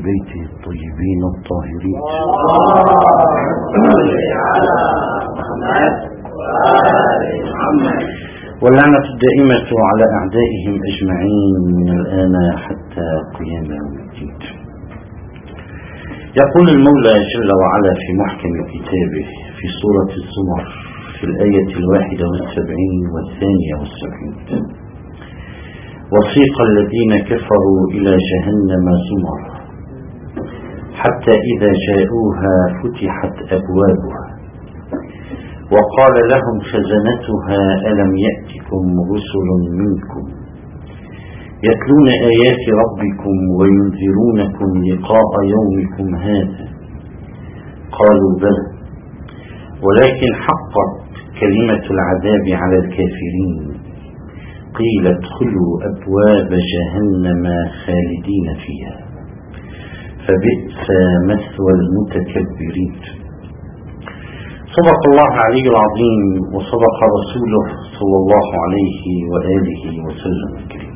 بيته الطيبين الطاهرين. واللعنة الدائمة على أعدائهم أجمعين من الآن حتى قيام يوم الدين. يقول المولى جل وعلا في محكم كتابه في سورة الزمر في الآية 71 و72: وسيق الذين كفروا إلى جهنم زمرا حتى إذا جاءوها فتحت أبوابها وقال لهم خزنتها ألم يأتكم رسل منكم يتلون آيات ربكم وينذرونكم لقاء يومكم هذا قالوا بلى ولكن حقت كلمة العذاب على الكافرين قيل ادخلوا أبواب جهنم خالدين فيها فبئس مثوى المتكبرين. صدق الله العلي العظيم وصدق رسوله صلى الله عليه وآله وسلم الكريم.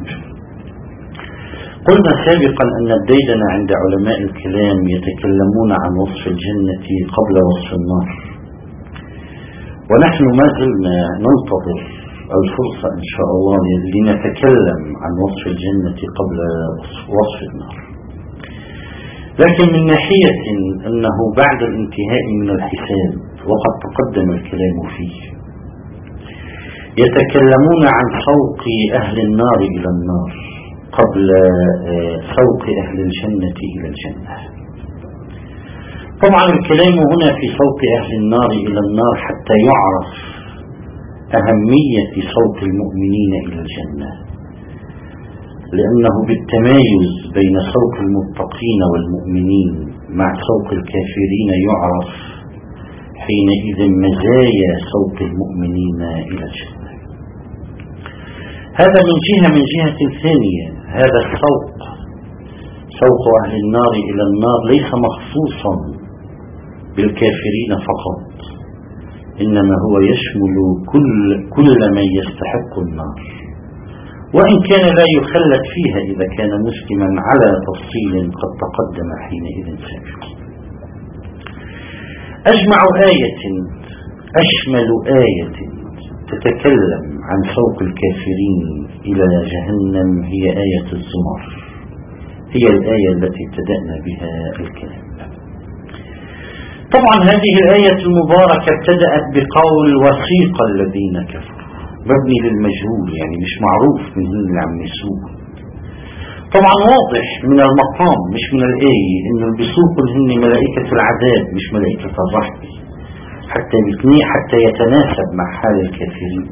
قلنا سابقا أن الديدن عند علماء الكلام يتكلمون عن وصف الجنة قبل وصف النار، ونحن ما زلنا ننتظر الفرصة إن شاء الله لنتكلم عن وصف الجنة قبل وصف النار. لكن من ناحية أنه بعد الانتهاء من الحساب وقد تقدم الكلام فيه يتكلمون عن سوق أهل النار إلى النار قبل سوق أهل الجنة إلى الجنة. طبعا الكلام هنا في سوق أهل النار إلى النار حتى يعرف أهمية سوق المؤمنين إلى الجنة، لأنه بالتمايز بين سوق المتقين والمؤمنين مع سوق الكافرين يعرف حينئذ مزايا سوق المؤمنين إلى الجنة. هذا من جهة ثانية، هذا السوق سوق أهل النار إلى النار ليس مخصوصا بالكافرين فقط، إنما هو يشمل كل من يستحق النار، وإن كان لا يخلد فيها إذا كان مسلما على تفصيل قد تقدم حينئذ سابقا. أشمل آية تتكلم عن سوق الكافرين إلى جهنم هي آية الزمر، هي الآية التي ابتدأنا بها الكلام. طبعا هذه الآية المباركة ابتدأت بقول وسيق الذين كفروا، مبني للمجهول يعني مش معروف من هن اللي عم يسوق. طبعا واضح من المقام مش من الآية إنه بيسوقوا هن ملائكة العذاب مش ملائكة الرحمة، حتى يتناسب مع حال الكافرين.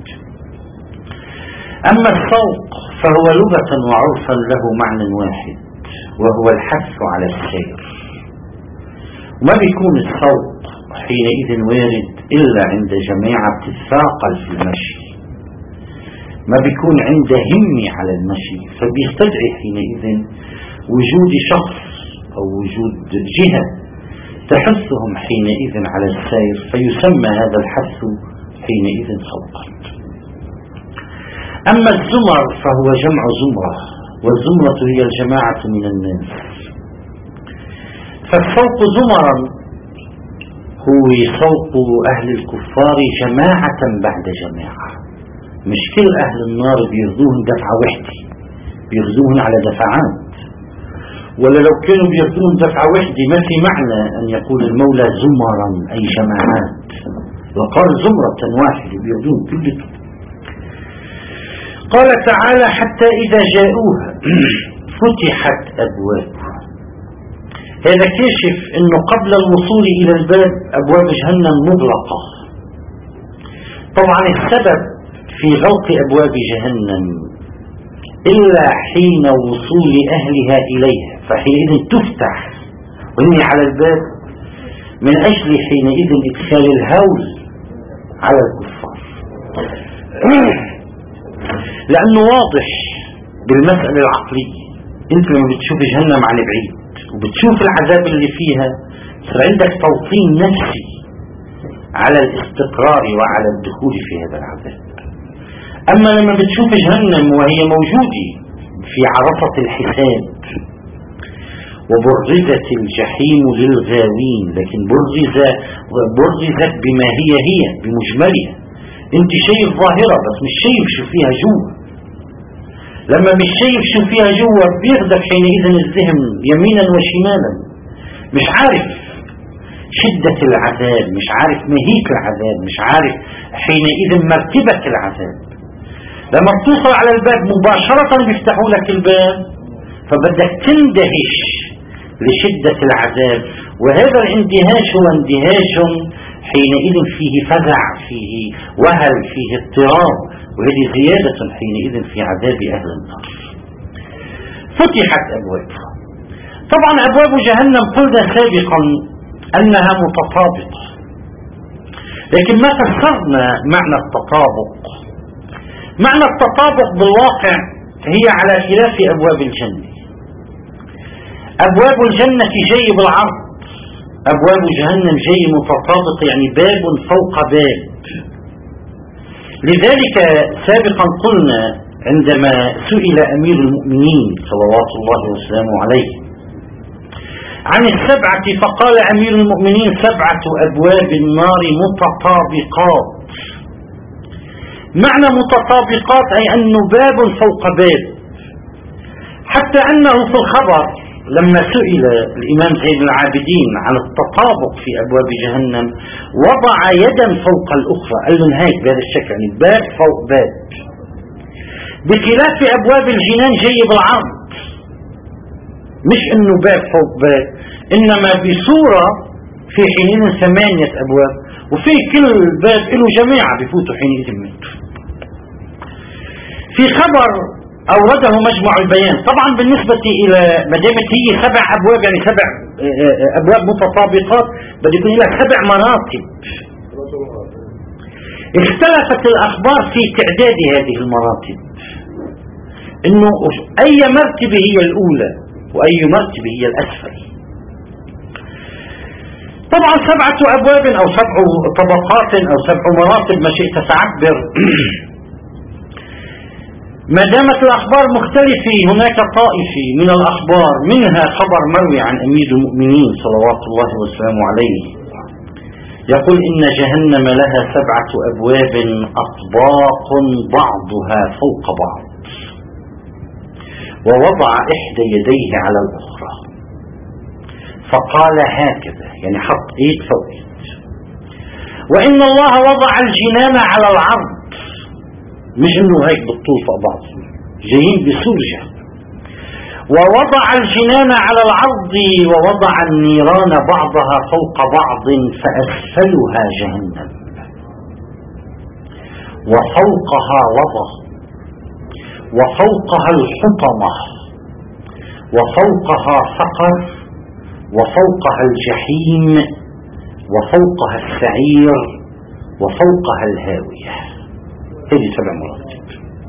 أما السوق فهو لغة وعرفا له معنى واحد وهو الحث على السير، وما بيكون السوق حينئذ وارد إلا عند جماعة الثاقل في المشي، ما بيكون عند همي على المشي، فبيستدعي حينئذ وجود شخص أو وجود جهة تحثهم حينئذ على السير، فيسمى هذا الحث حينئذ سوقا. أما الزمر فهو جمع زمرة، والزمرة هي الجماعة من الناس، فالسوق زمرا هو سوق أهل الكفار جماعة بعد جماعة، مش كل أهل النار بيرضوهم دفعة وحدة، بيرضوهم على دفعات، ولا لو كانوا بيرضوهم دفعة وحدة ما في معنى أن يقول المولى زمرا أي جماعات، وقال زمرة واحدة بيرضوهم كلهم. قال تعالى حتى إذا جاءوها فتحت أبوابها، هذا كشف أنه قبل الوصول إلى الباب أبواب جهنم مغلقة. طبعا السبب في غلق أبواب جهنم إلا حين وصول أهلها إليها، فحينئذ تفتح وهي على الباب من أجل حينئذ إدخال الهول على الكفار، لأنه واضح بالمسألة العقلية. أنت لما بتشوف جهنم عن بعيد وبتشوف العذاب اللي فيها صار عندك توطين نفسي على الاستقرار وعلى الدخول في هذا العذاب. أما لما بتشوف جهنم وهي موجودة في عرصة الحساب وبرزت الجحيم للغاوين، لكن برزت بما هي بمجملها. انت شايف ظاهرة بس مش شايف شو فيها جوا. لما مش شايف شو فيها جوا بياخدك حينئذ الذهن يمينا وشمالا، مش عارف شدة العذاب، مش عارف مهيك العذاب، مش عارف حينئذ مرتبة العذاب. لما بتوصل على الباب مباشرة بيفتحوا لك الباب، فبدك تندهش لشدة العذاب، وهذا الاندهاش هو اندهاش حينئذ فيه فزع، فيه وهل، فيه اضطراب، وهذه زيادة حينئذ في عذاب أهل النار. فتحت أبوابها. طبعا أبواب جهنم قلنا سابقا أنها متطابقة، لكن ما فسرنا معنى التطابق. معنى التطابق بالواقع هي على خلاف أبواب الجنة. أبواب الجنة جاي بالعرض، أبواب جهنم جاي متطابق، يعني باب فوق باب. لذلك سابقا قلنا عندما سئل أمير المؤمنين صلوات الله وسلامه عليه عن السبعة، فقال أمير المؤمنين: 7 أبواب النار متطابقات. معنى متطابقات أي أنه باب فوق باب، حتى أنه في الخبر لما سئل الإمام زين العابدين عن التطابق في أبواب جهنم وضع يدا فوق الأخرى، قال له هيك بهذا الشكل، يعني باب فوق باب، بخلاف أبواب الجنان جاي بالعرض، مش إنه باب فوق باب، إنما بصورة في حينئذ 8 أبواب، وفي كل باب له جماعة بفوتوا حينئذ منه. في خبر أورده مجمع البيان، طبعا بالنسبة إلى مدامة هي 7 أبواب، يعني 7 أبواب متطابقات، بده يكون لك 7 مراتب. اختلفت الأخبار في تعداد هذه المراتب، إنه أي مرتبة هي الأولى وأي مرتبة هي الأسفل. طبعا 7 أبواب أو 7 طبقات أو 7 مراتب، ما شئت فعبر. ما دامت الأخبار مختلفة، هناك طائفة من الأخبار منها خبر مروي عن أمير المؤمنين صلوات الله وسلامه عليه يقول: إن جهنم لها 7 أبواب أطباق بعضها فوق بعض، ووضع إحدى يديه على الأخرى فقال هكذا، يعني حط إيد فوق إيد. وإن الله وضع الجنان على العرض، مش إنه هيك بالطول فوق بعض، جايين بسورجة. ووضع الجنان على العرض ووضع النيران بعضها فوق بعض فأسفلها جهنم، وفوقها لظى، وفوقها الحطمة، وفوقها سقر، وفوقها الجحيم، وفوقها السعير، وفوقها الهاوية. هذه 7 مراتب.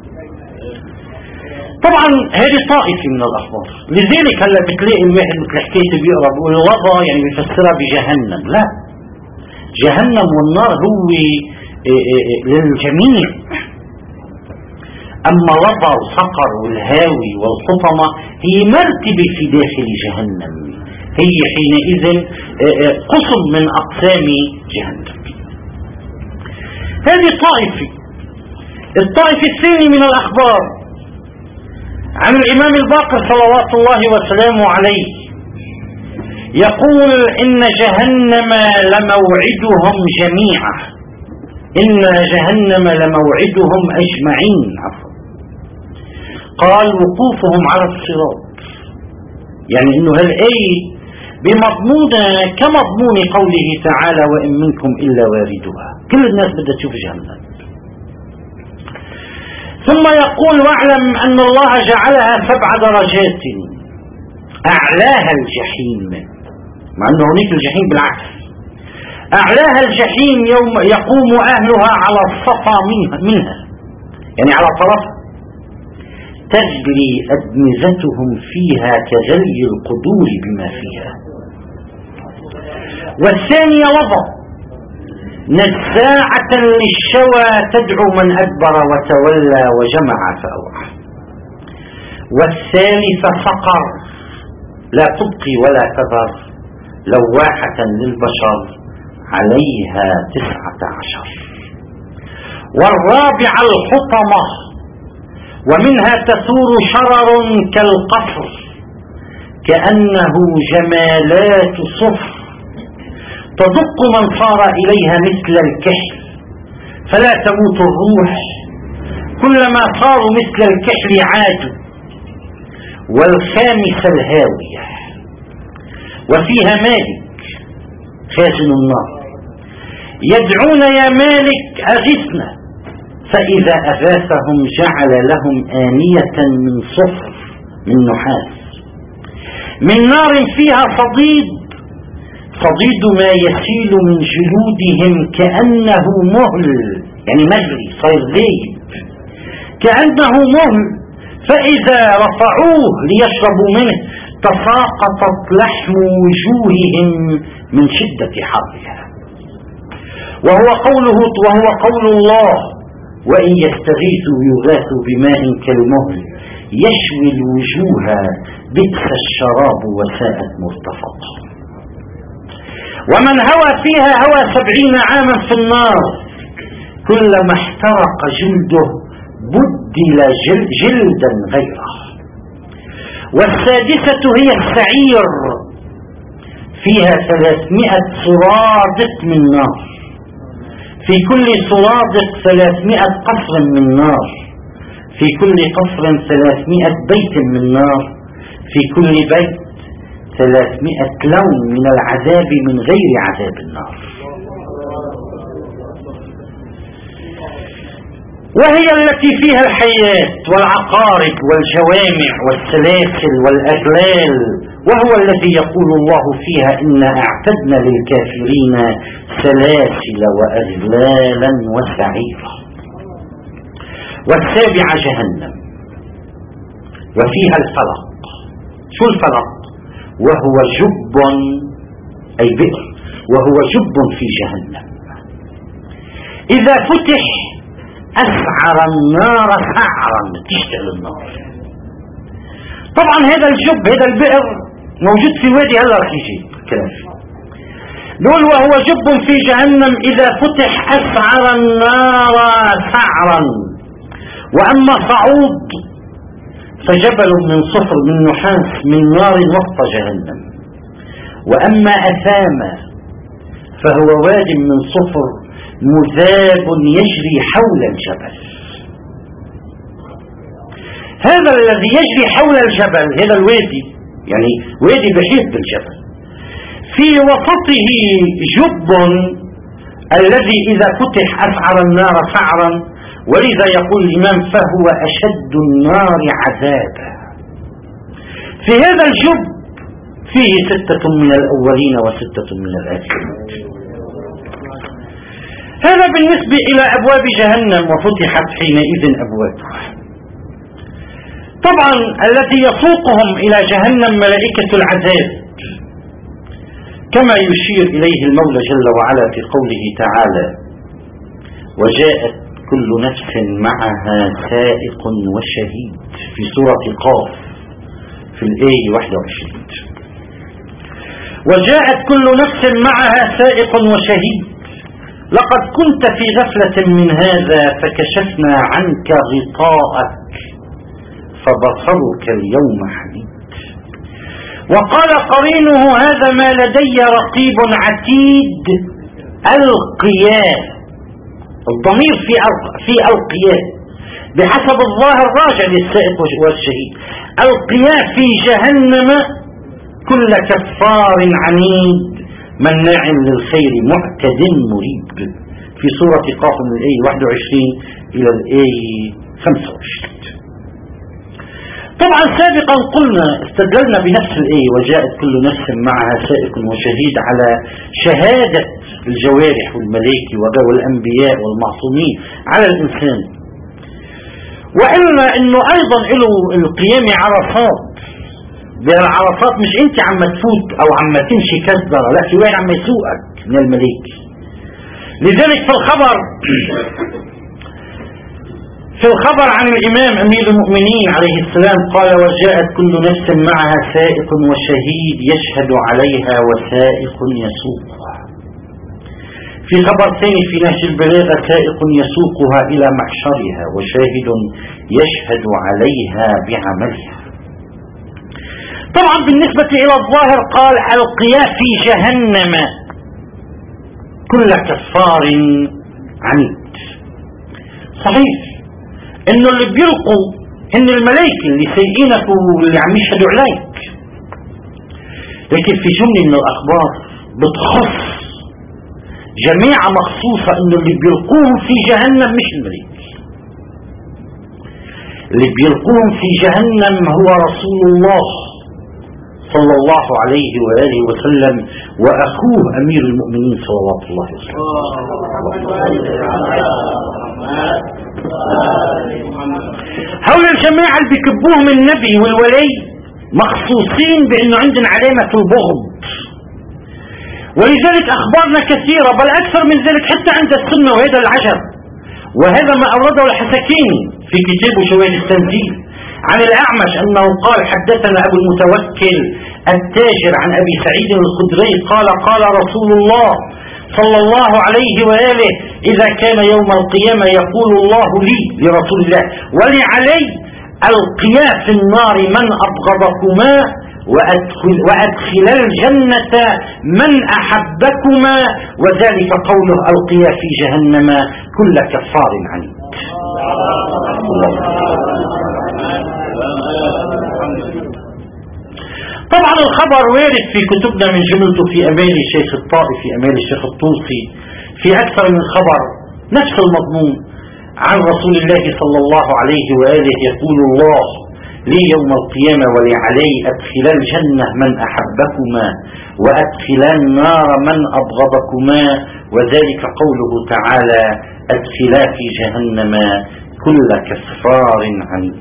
طبعا هذه طائفة من الأخبار. لذلك هلا بتلاقي الواحد مثل حكاية بيقرأ بيقول لظى يعني بيفسرها بجهنم، لا، جهنم والنار هو للجميع. أما لظى وسقر والهاوي والحطمة هي مرتبة في داخل جهنم، هي حينئذ قسم من أقسام جهنم. هذه طائفة. الطائفة الثانية من الأخبار عن الإمام الباقر صلوات الله وسلامه عليه يقول: إن جهنم لموعدهم جميعا، إن جهنم لموعدهم أجمعين. قال: وقوفهم على الصراط، يعني إنه هالآية بمضمونها كمضمون قوله تعالى: وإن منكم إلا واردها، كل الناس بدها تشوف جهنم. ثم يقول: واعلم أن الله جعلها 7 درجات، أعلاها الجحيم، مع أنه هناك الجحيم بالعكس، أعلاها الجحيم يوم يقوم أهلها على الصفا منها، يعني على طرف، تجري أدمزتهم فيها كجلي القدور بما فيها. والثانية لظى، نزاعة للشوى تدعو من أدبر وتولى وجمع فأوعى. والثالثة سقر، لا تبقي ولا تذر لواحة للبشر عليها 19. والرابعة الحطمة، ومنها تثور شرر كالقصر كأنه جمالات صفر تدق من صار إليها مثل الكحل فلا تموت الروح، كلما صاروا مثل الكحل عادوا. والخامسة الهاوية، وفيها مالك خازن النار يدعون يا مالك أغثنا، فإذا أغاثهم جعل لهم آنية من صفر من نحاس من نار فيها صديد ما يسيل من جلودهم كأنه مهل، يعني مجري صير ذيب كأنه مهل، فإذا رفعوه ليشربوا منه تساقطت لحم وجوههم من شدة حرها. وهو قول الله وإن يستغيثوا يغاثوا بماء كالمهل يشوي الوجوه بئس الشراب وساءت مرتفقا. ومن هوى فيها هوى 70 عاما في النار، كلما احترق جلده بدل جلدا غيره. والسادسة هي السعير، فيها 300 سرادق من نار، في كل سرادق 300 قصر من نار، في كل قصر 300 بيت من نار، في كل بيت 300 لون من العذاب من غير عذاب النار. وهي التي فيها الحيات والعقارب والجوامع والسلاسل والأغلال، وهو الذي يقول الله فيها إنا أعتدنا للكافرين سلاسل وأغلالا وسعيرا. والسابعة جهنم، وفيها الفلق. شو الفلق؟ وهو جب أي بئر، وهو جب في جهنم إذا فتح أسعر النار سعرا، تشتعل النار. طبعا هذا الجب هذا البئر موجود في وادي، هلا رح يجي الكلام فيه. نقول وهو جب في جهنم إذا فتح أسعر النار سعرا. وأما صعود فجبل من صفر من نحاس من نار وسط جهنم. وأما أثام فهو واد من صفر مذاب يجري حول الجبل. هذا الذي يجري حول الجبل هذا الوادي، يعني وادي بحيث بالجبل، في وسطه جب الذي إذا فتح أسعر النار سعرا، ولذا يقول الإمام فهو أشد النار عذابا. في هذا الجب فيه 6 من الأولين و6 من الآخرين. هذا بالنسبة إلى أبواب جهنم، وفتحت حينئذ أبوابها. طبعا الذي يسوقهم إلى جهنم ملائكة العذاب، كما يشير إليه المولى جل وعلا في قوله تعالى وجاءت كل نفس معها سائق وشهيد في سورة قاف في الآية 21. وجاءت كل نفس معها سائق وشهيد لقد كنت في غفلة من هذا فكشفنا عنك غطاءك فبصرك اليوم حديد. وقال قرينه هذا ما لدي رقيب عتيد القياه. الضمير في القياه بحسب الظاهر راجع للسائق والشهيد. القياه في جهنم كل كفار عنيد مناع للخير معتد مريب في سورة قاف من الآية 21 إلى الآية 25. طبعا سابقا قلنا استدللنا بنفس الآية وجاءت كل نفس معها سائق وشهيد على شهادة الجوارح والملائكة والأنبياء والمعصومين على الإنسان، وإلا إنه أيضا له القيام عرصات. بالعرصات مش انت عم تفوت او عم تمشي كذبة، لا، في واحد عم يسوقك من الملائكة. لذلك في الخبر في الخبر عن الإمام أمير المؤمنين عليه السلام قال: وجاءت كل نفس معها سائق وشهيد يشهد عليها وسائق يسوقها. في خبر ثاني في نهج البلاغة: سائق يسوقها إلى محشرها وشاهد يشهد عليها بعملها. طبعا بالنسبة إلى الظاهر قال: ألقيا في جهنم كل كفار عنيد. صحيح انه اللي بيلقوا ان الملائكة اللي سيئينك واللي عم يشهدوا عليك، لكن في جملة من الاخبار بتخص جماعة مخصوصة انه اللي بيلقوهم في جهنم مش الملائكة، اللي بيلقوهم في جهنم هو رسول الله صلى الله عليه وآله وسلم وأخوه أمير المؤمنين صلوات الله وسلم. هؤلاء الجماعة اللي بيكبوهم النبي والولي مخصوصين بأنه عندنا علامة البغض، ولذلك أخبارنا كثيرة، بل أكثر من ذلك حتى عند السنة، وهذا العجب. وهذا ما أورده الحسكيني في كتابه شواهد التنزيل عن الأعمش أنه قال: حدثنا أبو المتوكل التاجر عن أبي سعيد الخدري قال: قال رسول الله صلى الله عليه وآله: إذا كان يوم القيامة يقول الله لي، لرسول الله ولعلي: ألقيا في النار من أبغضكما وأدخلا الجنة من أحبكما، وذلك قوله: ألقيا في جهنم كل كفار عنيد. طبعا الخبر وارد في كتبنا من جملته في أمال الشيخ الطائي، في أمال الشيخ الطوسي، في أكثر من خبر نفس المضمون عن رسول الله صلى الله عليه وآله: يقول الله لي يوم القيامة ولعلي: أدخلا الجنة من أحبكما وأدخلا النار من أبغضكما، وذلك قوله تعالى: أدخلا في جهنم كل كفار عنيد.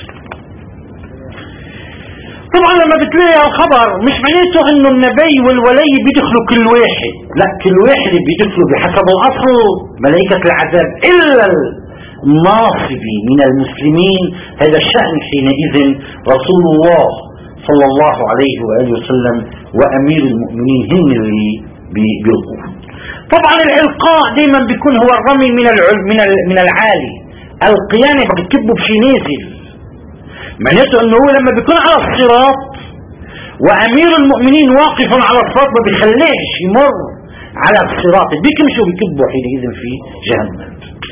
طبعا لما بتلاقي الخبر مش معناته انه النبي والولي بيدخلوا كل واحد، لا، كل واحد بيدخلوا بحسب الاصل ملائكة العذاب الا الناصب من المسلمين. هذا الشأن حينئذ رسول الله صلى الله عليه وآله وسلم وأمير المؤمنين هم اللي بيلقوه. طبعا الإلقاء دائما بيكون هو الرمي من العالي، القيامة بتكبه بشي نازل، معناته انه هو لما بيكون على الصراط وامير المؤمنين واقف على الصراط ما بيخليهش يمر على الصراط، بيكمشوا بيكبوا حينئذ في جهنم.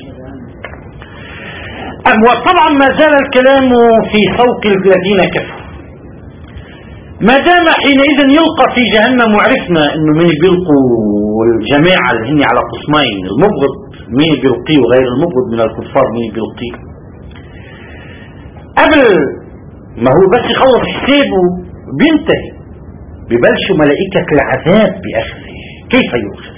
وطبعا ما زال الكلام في سوق الذين كفروا، ما دام حينئذ يلقى في جهنم. وعرفنا انه مين بيلقوا الجماعة اللي هن على قسمين، المبغض مين بيلقيه وغير المبغض من الكفار مين بيلقيه. قبل ما هو بس يخلص حسابه بينتهي ببلشوا ملائكة العذاب بأخذه. كيف يؤخذ؟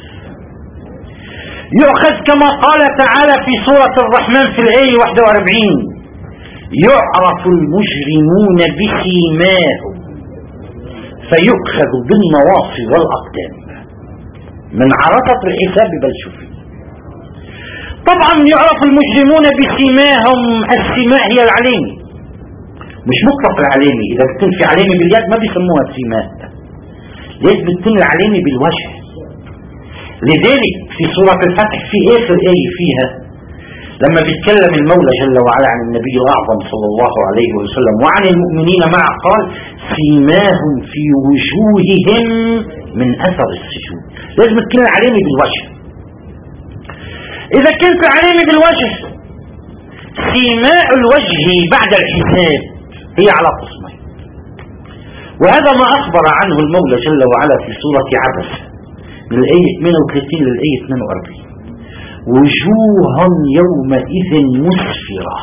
يؤخذ كما قال تعالى في سورة الرحمن في الآية 41: يعرف المجرمون بسيماهم فيؤخذ بالنواصي والأقدام. من عرفة الحساب ببلشوا فيه. طبعا يعرف المجرمون بسيماهم، السماء هي العلامة، مش مطلق العلامة. إذا بتكون في علامة باليد ما بيسموها سيماء، ليش بتكون العلامة بالوجه. لذلك في سورة الفتح في آخر آية فيها لما بيتكلم المولى جل وعلا عن النبي الأعظم صلى الله عليه وسلم وعن المؤمنين معه قال: سيماهم في وجوههم من أثر السجود. لازم تكون العلامة بالوجه. إذا كانت العلامة بالوجه، سيماء الوجه بعد الحساب هي على قسمين، وهذا ما أخبر عنه المولى جل وعلا في سورة عبس من الآية 38 للآية 42: وجوه يومئذ مسفرة.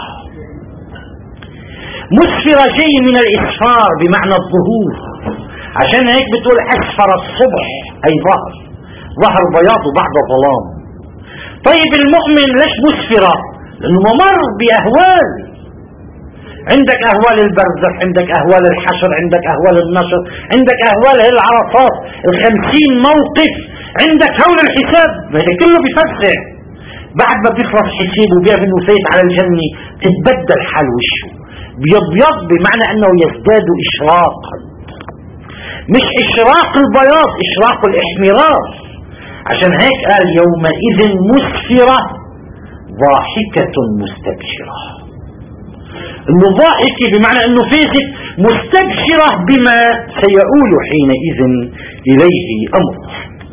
مسفرة جاي من الإسفار بمعنى الظهور، عشان هيك بتقول أسفر الصبح أي ظهر بياض بعد ظلام. طيب المؤمن ليش مسفرة؟ لأنه ممر بأهوال، عندك أهوال البرزخ، عندك أهوال الحشر، عندك أهوال النشر، عندك أهوال العرفات 50 موقف، عندك هول الحساب، هذا كله بيفسر بعد ما بيخلص حسابه وبيعرف انه فايت على الجنة تتبدل حال وشه، بيض بمعنى انه يزداد اشراقا، مش اشراق البياض، اشراق الاحمرار. عشان هيك قال يومئذ مسفرة ضاحكة مستبشرة، انه ضاحكة بمعنى انه فاتت مستبشرة بما سيؤول حينئذ اليه امره.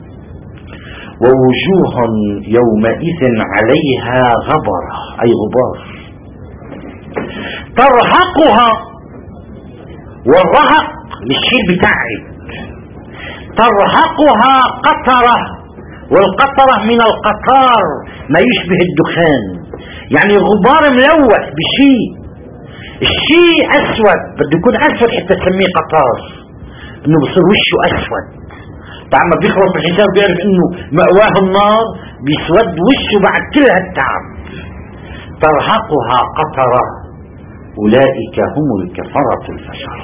ووجوه يومئذ عليها غبرة، اي غبار، ترهقها، والرهق للشيء بتاعي، ترهقها قطرة، والقطرة من القطار ما يشبه الدخان، يعني غبار ملوث بشيء، الشيء اسود بده يكون اسود حتى تسميه قطار، انه بصير وشه اسود. بعد ما بيخلص الحساب بيعرف انه مأواه النار، بيسود وشه بعد كل هالتعب. ترهقها قطرة، اولئك هم الكفرة الفجرة.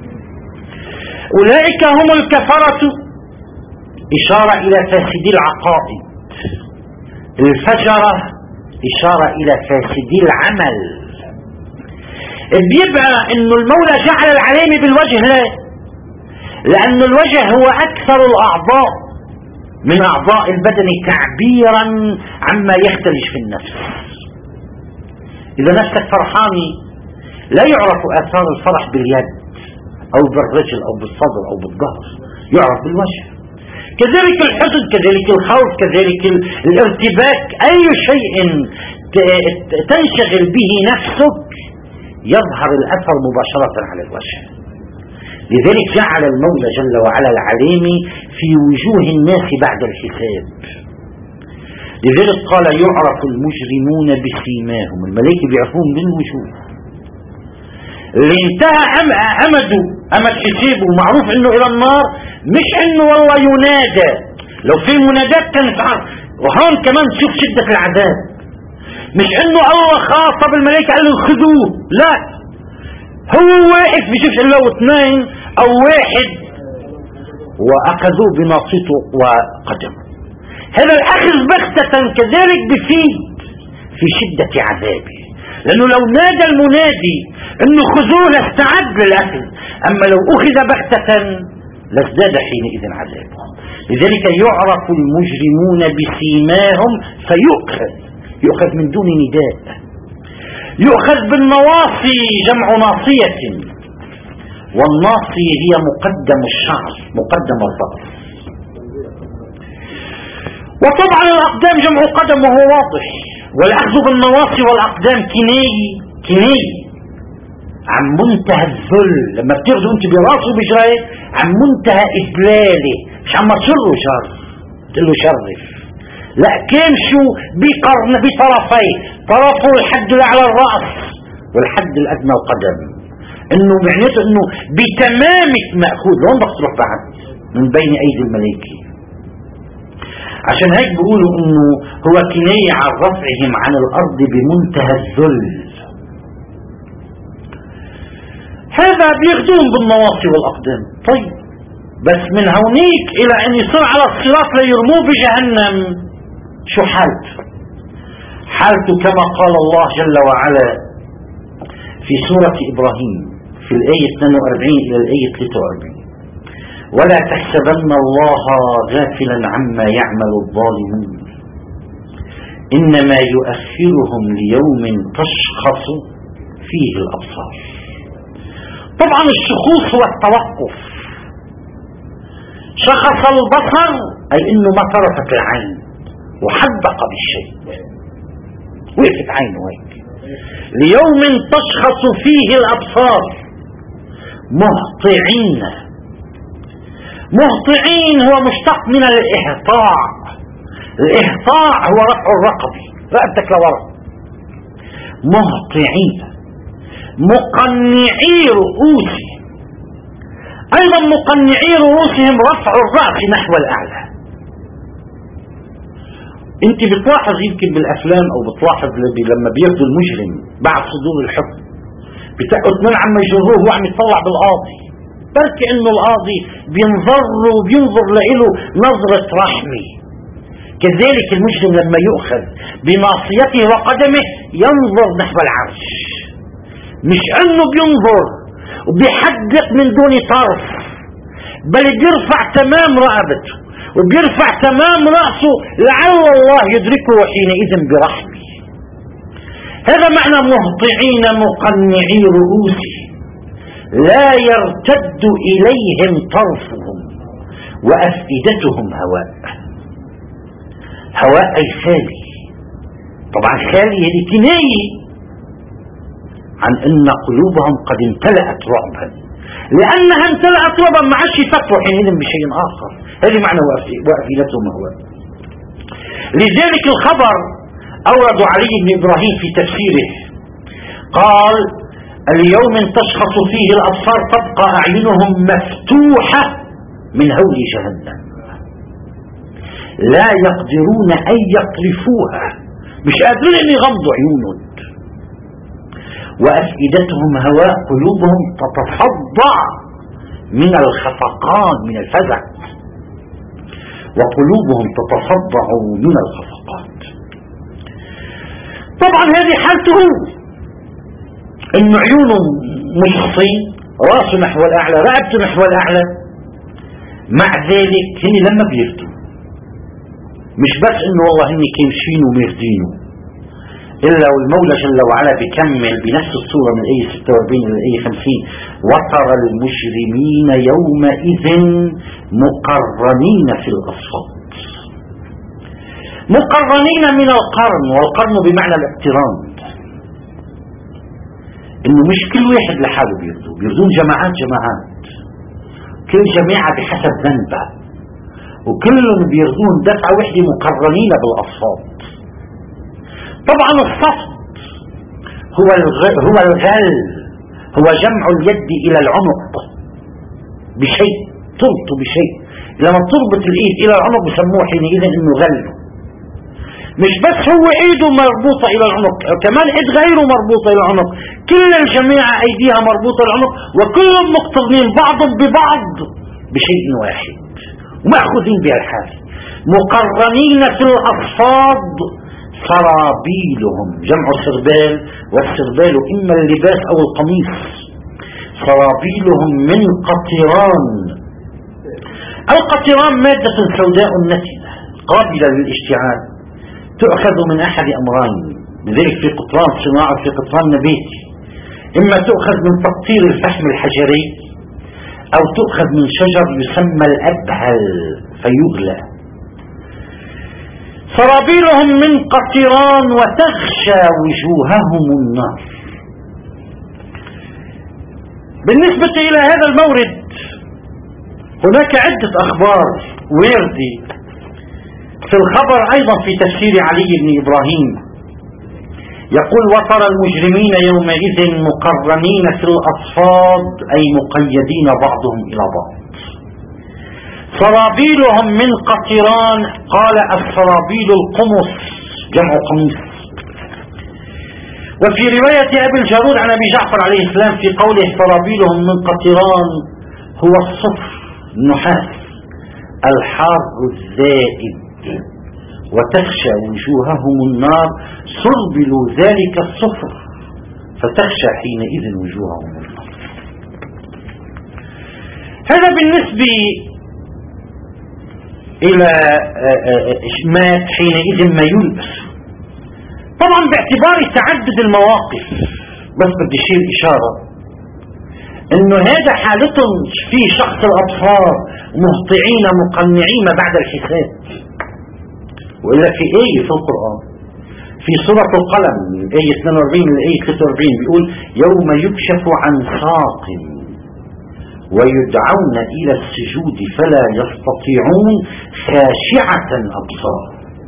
اولئك هم الكفرة اشارة الى فاسدي العقائد، الفجرة اشارة الى فاسدي العمل. بيبقى انه المولى جعل العلامة بالوجه، لا، لأن الوجه هو أكثر الأعضاء من أعضاء البدن تعبيرا عما يختلج في النفس. إذا نفسك فرحانة لا يعرف آثار الفرح باليد أو بالرجل أو بالصدر أو بالظهر، يعرف بالوجه. كذلك الحزن، كذلك الخوف، كذلك الارتباك، أي شيء تنشغل به نفسك يظهر الأثر مباشرة على الوجه. لذلك جعل المولى جل وعلا العلامة في وجوه الناس بعد الحساب. لذلك قال يعرف المجرمون بسيماهم، الملائكة بيعرفون بالوجوه. اللي انتهى أمد حسابه معروف انه الى النار، مش انه والله ينادى، لو في منادات كانت وهون كمان تشوف شدة العذاب، مش انه الله خاطب الملائكة قال لهم خذوه، لا، هو واقف بيشوفش الا اثنين او واحد واخذوه بناصيته وقدمه. هذا الاخذ بغتة كذلك بفيد في شدة عذابه، لانه لو نادى المنادي انه خذوه لاستعد للاخذ، اما لو اخذ بغتة لازداد حينئذ عذابه. لذلك يعرف المجرمون بسيماهم فيؤخذ من دون نداء، يؤخذ بالنواصي، جمع ناصية، والناصي هي مقدم الشعر، مقدم الرأس. وطبعا الأقدام جمع قدم وهو واضح، والأخذ بالنواصي والأقدام كناية عن منتهى الذل. لما بتاخذوا انت براسه بجرايه عن منتهى إذلاله، مش عم تشره شر تقول له شرف، لا، كان شو بقرن بطرفين، طرفه الحد الاعلى الراس والحد الادنى القدم، انه معناته انه بتمام ماخوذ، لون بدك تروح بعد من بين ايدي الملائكه. عشان هيك بيقولوا انه هو كنايه عن رفعهم عن الارض بمنتهى الذل. هذا بياخذون بالنواصي والاقدام. طيب بس من هونيك الى ان يصير على الصراط ليرموه بجهنم، شو حالته كما قال الله جل وعلا في سورة إبراهيم في الآية 42 إلى الآية 43: ولا تحسبن الله غافلا عما يعمل الظالمون إنما يؤخرهم ليوم تشخص فيه الأبصار. طبعا الشخوص هو التوقف، شخص البصر أي إنه ما طرفت العين وحدق بالشيء، وقفت عينه هيك. ليوم تشخص فيه الأبصار مهطعين هو مشتق من الإهطاع. الإهطاع هو رفع الرقبة، رقبتك لورا. مهطعين مقنعي رؤوسهم، أيضا مقنعي رؤوسهم رفع الرأس نحو الأعلى. انت بتلاحظ يمكن بالافلام او بتلاحظ لما بياخذوا المجرم بعد صدور الحكم بتقعد من عم يجروه وعم يطلع بالقاضي، بركي انه القاضي بينظر له نظرة رحمة، كذلك المجرم لما يؤخذ بناصيته وقدمه ينظر نحو العرش، مش انه بينظر وبيحدق من دون طرف، بل بيرفع تمام رقبته وبيرفع تمام رأسه لعل الله يدركه حينئذ برحمه. هذا معنى مهطعين مقنعي رؤوسهم لا يرتد إليهم طرفهم وأفئدتهم هواء. هواء أي خالي، طبعا خالي هذه كناية عن أن قلوبهم قد امتلأت رعبا، لأنها امتلأت رعبا ما عادش يفكروا حينئذ بشيء آخر. هذه معنى وأفئدتهم هواء. لذلك الخبر أورد علي بن إبراهيم في تفسيره قال: اليوم تشخص فيه الأبصار تبقى أعينهم مفتوحة من هول جهنم لا يقدرون أن يطرفوها، مش قادرين أن يغمضوا عيونهم. وأفئدتهم هواء، قلوبهم تتصدع من الخفقان من الفزع، وقلوبهم تتصدع من الخفقات. طبعا هذه حالته، انه عيونه مشخصين، راسه نحو الاعلى، رقبته نحو الاعلى. مع ذلك هن لما بيردوا مش بس انه والله هن كامشين ومردينه، الا والمولى جل وعلا بيكمل بنفس الصورة من الاية 46 الى الاية 50: وترى المجرمين يومئذ مقرنين في الاصفاد. مقرنين من القرن، والقرن بمعنى الاقتران، انه مش كل واحد لحاله بيردون جماعات جماعات، كل جماعة بحسب ذنبها، وكلهم بيردون دفعة وحدة مقرنين بالاصفاد. طبعا الصفد هو الغل، هو جمع اليد الى العنق بشيء، تربط بشيء، لما تربط الايد الى العنق بسموه حينئذ انه غل. مش بس هو ايده مربوطة الى العنق، كمان ايد غيره مربوطة الى العنق، كل الجماعة ايديها مربوطة الى العنق، وكلهم مقترنين بعضهم ببعض بشيء واحد ومأخوذين بالحال. مقرنين في الاصفاد سرابيلهم، جمع سربال، والسربال اما اللباس او القميص. سرابيلهم من قطران. القطران مادة سوداء نتنة قابلة للاشتعال، تؤخذ من احد امرين، لذلك في قطران صناعة في قطران نباتي، اما تؤخذ من تقطير الفحم الحجري او تؤخذ من شجر يسمى الابهل فيغلى. سرابيلهم من قطران وتغشى وجوههم النار. بالنسبة الى هذا المورد هناك عدة اخبار واردة في الخبر ايضا في تفسير علي بن ابراهيم، يقول: وترى المجرمين يومئذ مقرنين في الاصفاد، اي مقيدين بعضهم الى بعض. سرابيلهم من قطران، قال: السرابيل القمص، جمع قميص. وفي رواية ابي الجارود عن ابي جعفر عليه السلام في قوله سرابيلهم من قطران هو الصفر، النحاس الحار الزائد. وتخشى وجوههم النار، سربلوا ذلك الصفر فتخشى حينئذ وجوههم النار. هذا بالنسبة الى مات حينئذ ما يلبس. طبعا باعتبار تعدد المواقف، بس بدي اشير اشارة انه هذا حالتهم في شخص الاطفال مهطعين مقنعين بعد الحساب. وإلا في آية في القرآن في سورة القلم الآية 42 من الآية 43 بيقول: يوم يكشف عن ساق ويدعون إلى السجود فلا يستطيعون خاشعة أبصار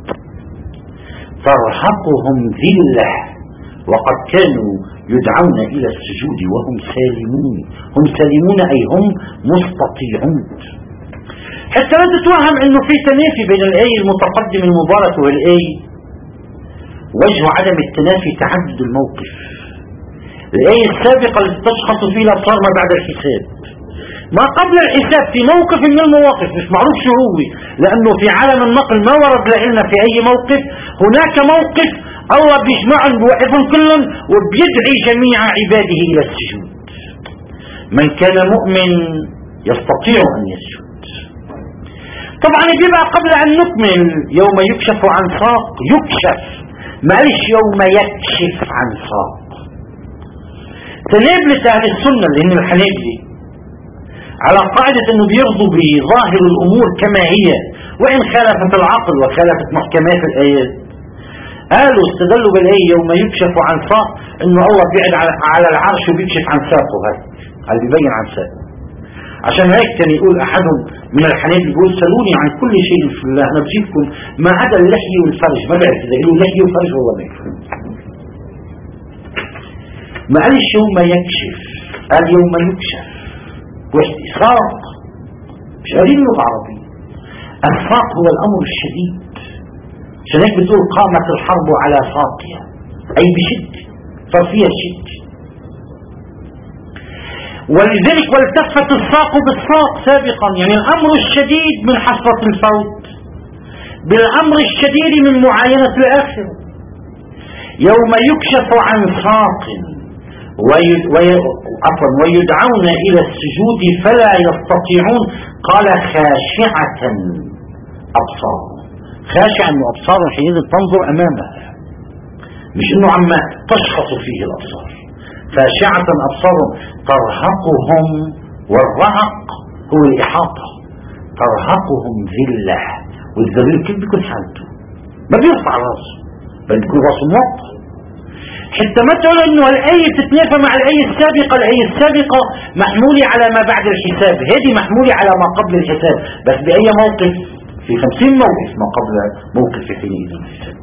ترهقهم ذلة وقد كانوا يدعون إلى السجود وهم سالمون. هم سالمون أي هم مستطيعون، حتى لا تتوهم انه في تنافي بين الآية المتقدمة المباركة والآية. وجه عدم التنافي تعدد الموقف. الآية السابقة التي تشخص فيها الأبصار ما بعد الحساب، ما قبل الحساب في موقف من المواقف مش معروف شو هو، لأنه في عالم النقل ما ورد لنا في أي موقف. هناك موقف الله بيجمعهم بوقفهم كلهم وبيدعي جميع عباده إلى السجود. من كان مؤمن يستطيع أن يسجد. طبعا بيبقى قبل أن نكمل يوم يكشف عن ساق، يكشف معلش يوم يكشف عن ساق. تنابلة أهل السنة اللي هم الحنابلة على قاعدة أنه بيرضوا بظاهر الأمور كما هي وإن خالفت العقل وخالفت محكمات الآيات. قالوا استدلوا بالآية يوم يكشف عن ساق أنه الله بيقعد على العرش وبيكشف عن ساقه، هل بيبين عن ساقه. عشان هيك كان يقول أحدهم من الحنابلة يقول سألوني عن كل شيء في الله أنا بجيبكم ما عدا اللحي والفرج. ما بعرف إذا يقولوا لحي وفرج والله ما يفهم. ما قالش يوم يكشف، قال يوم يكشف. وحدي ساق مش قادرين اللغة العربية. الساق هو الأمر الشديد. عشان هيك بتقول قامت الحرب على ساقها أي بشد، صار فيها شد. ولذلك والتفت الساق بالساق سابقا، يعني الأمر الشديد من حسرة الفوت بالأمر الشديد من معاينة الآخرة. يوم يكشف عن ساق ويدعون إلى السجود فلا يستطيعون. قال خاشعة أبصار، خاشعة أنه أبصار حينئذ تنظر أمامها، مش أنه عما تشخص فيه الأبصار. خاشعة أبصار ترهقهم، والرهق هو الإحاطة، ترهقهم ذلة، والذليل كيف بيكون حالته؟ ما بيرفع راسه بل بيكون راسه موطى. حتى ما تقول انه الآية تتنافى مع الآية السابقة. الآية السابقة محمولة على ما بعد الحساب، هذه محمولة على ما قبل الحساب، بس بأي موقف؟ في 50 موقف ما قبل موقف حينئذ الحساب.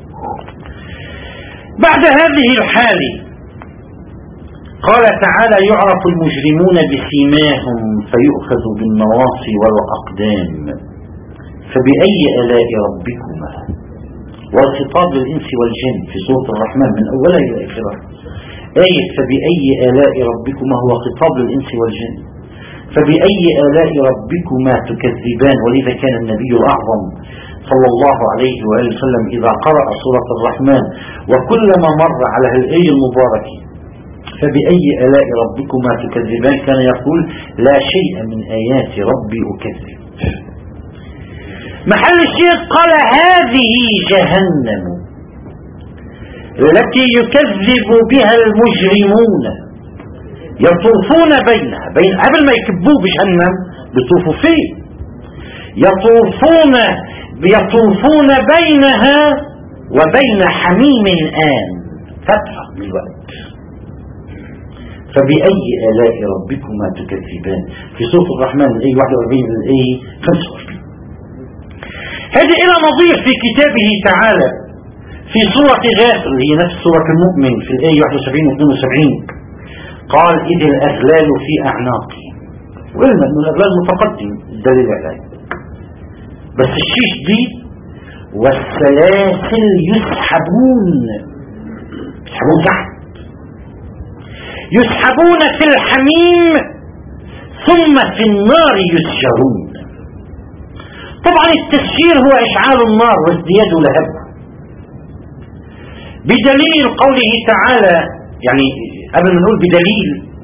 بعد هذه الحالة قال تعالى يعرف المجرمون بسيماهم فيؤخذ بالنواصي والأقدام. فبأي آلاء ربكما، والخطاب للإنس والجن في سورة الرحمن من أولها إلى آخرها. آية فبأي آلاء ربكما هو خطاب للإنس والجن. فبأي آلاء ربكما تكذبان. ولذا كان النبي الأعظم صلى الله عليه وآله وسلم إذا قرأ سورة الرحمن وكلما مر على الآية المباركة فبأي آلاء ربكما تكذبان كان يقول لا شيء من آيات ربي أكذب. محل الشيء قال هذه جهنم التي يكذب بها المجرمون يطوفون بينها، قبل ما يكبوه بجهنم بيطوفوا فيه، يطوفون بينها وبين حميم آن، فترة من الوقت. فبأي آلاء ربكما تكذبان في سورة الرحمن الآية 41 الآية 45. هذه إلى نظير في كتابه تعالى في سورة غافر هي نفس سورة المؤمن في الآية 71 و 72 قال إذ الأغلال في أعناقي. وقلنا أن الأغلال متقدم الدليل عليه، بس الشيء جديد والسلاسل يسحبون تحت، يسحبون في الحميم ثم في النار يسجرون. طبعا التسجير هو إشعال النار وازدياد لهبها، بدليل قوله تعالى، يعني قبل ما نقول بدليل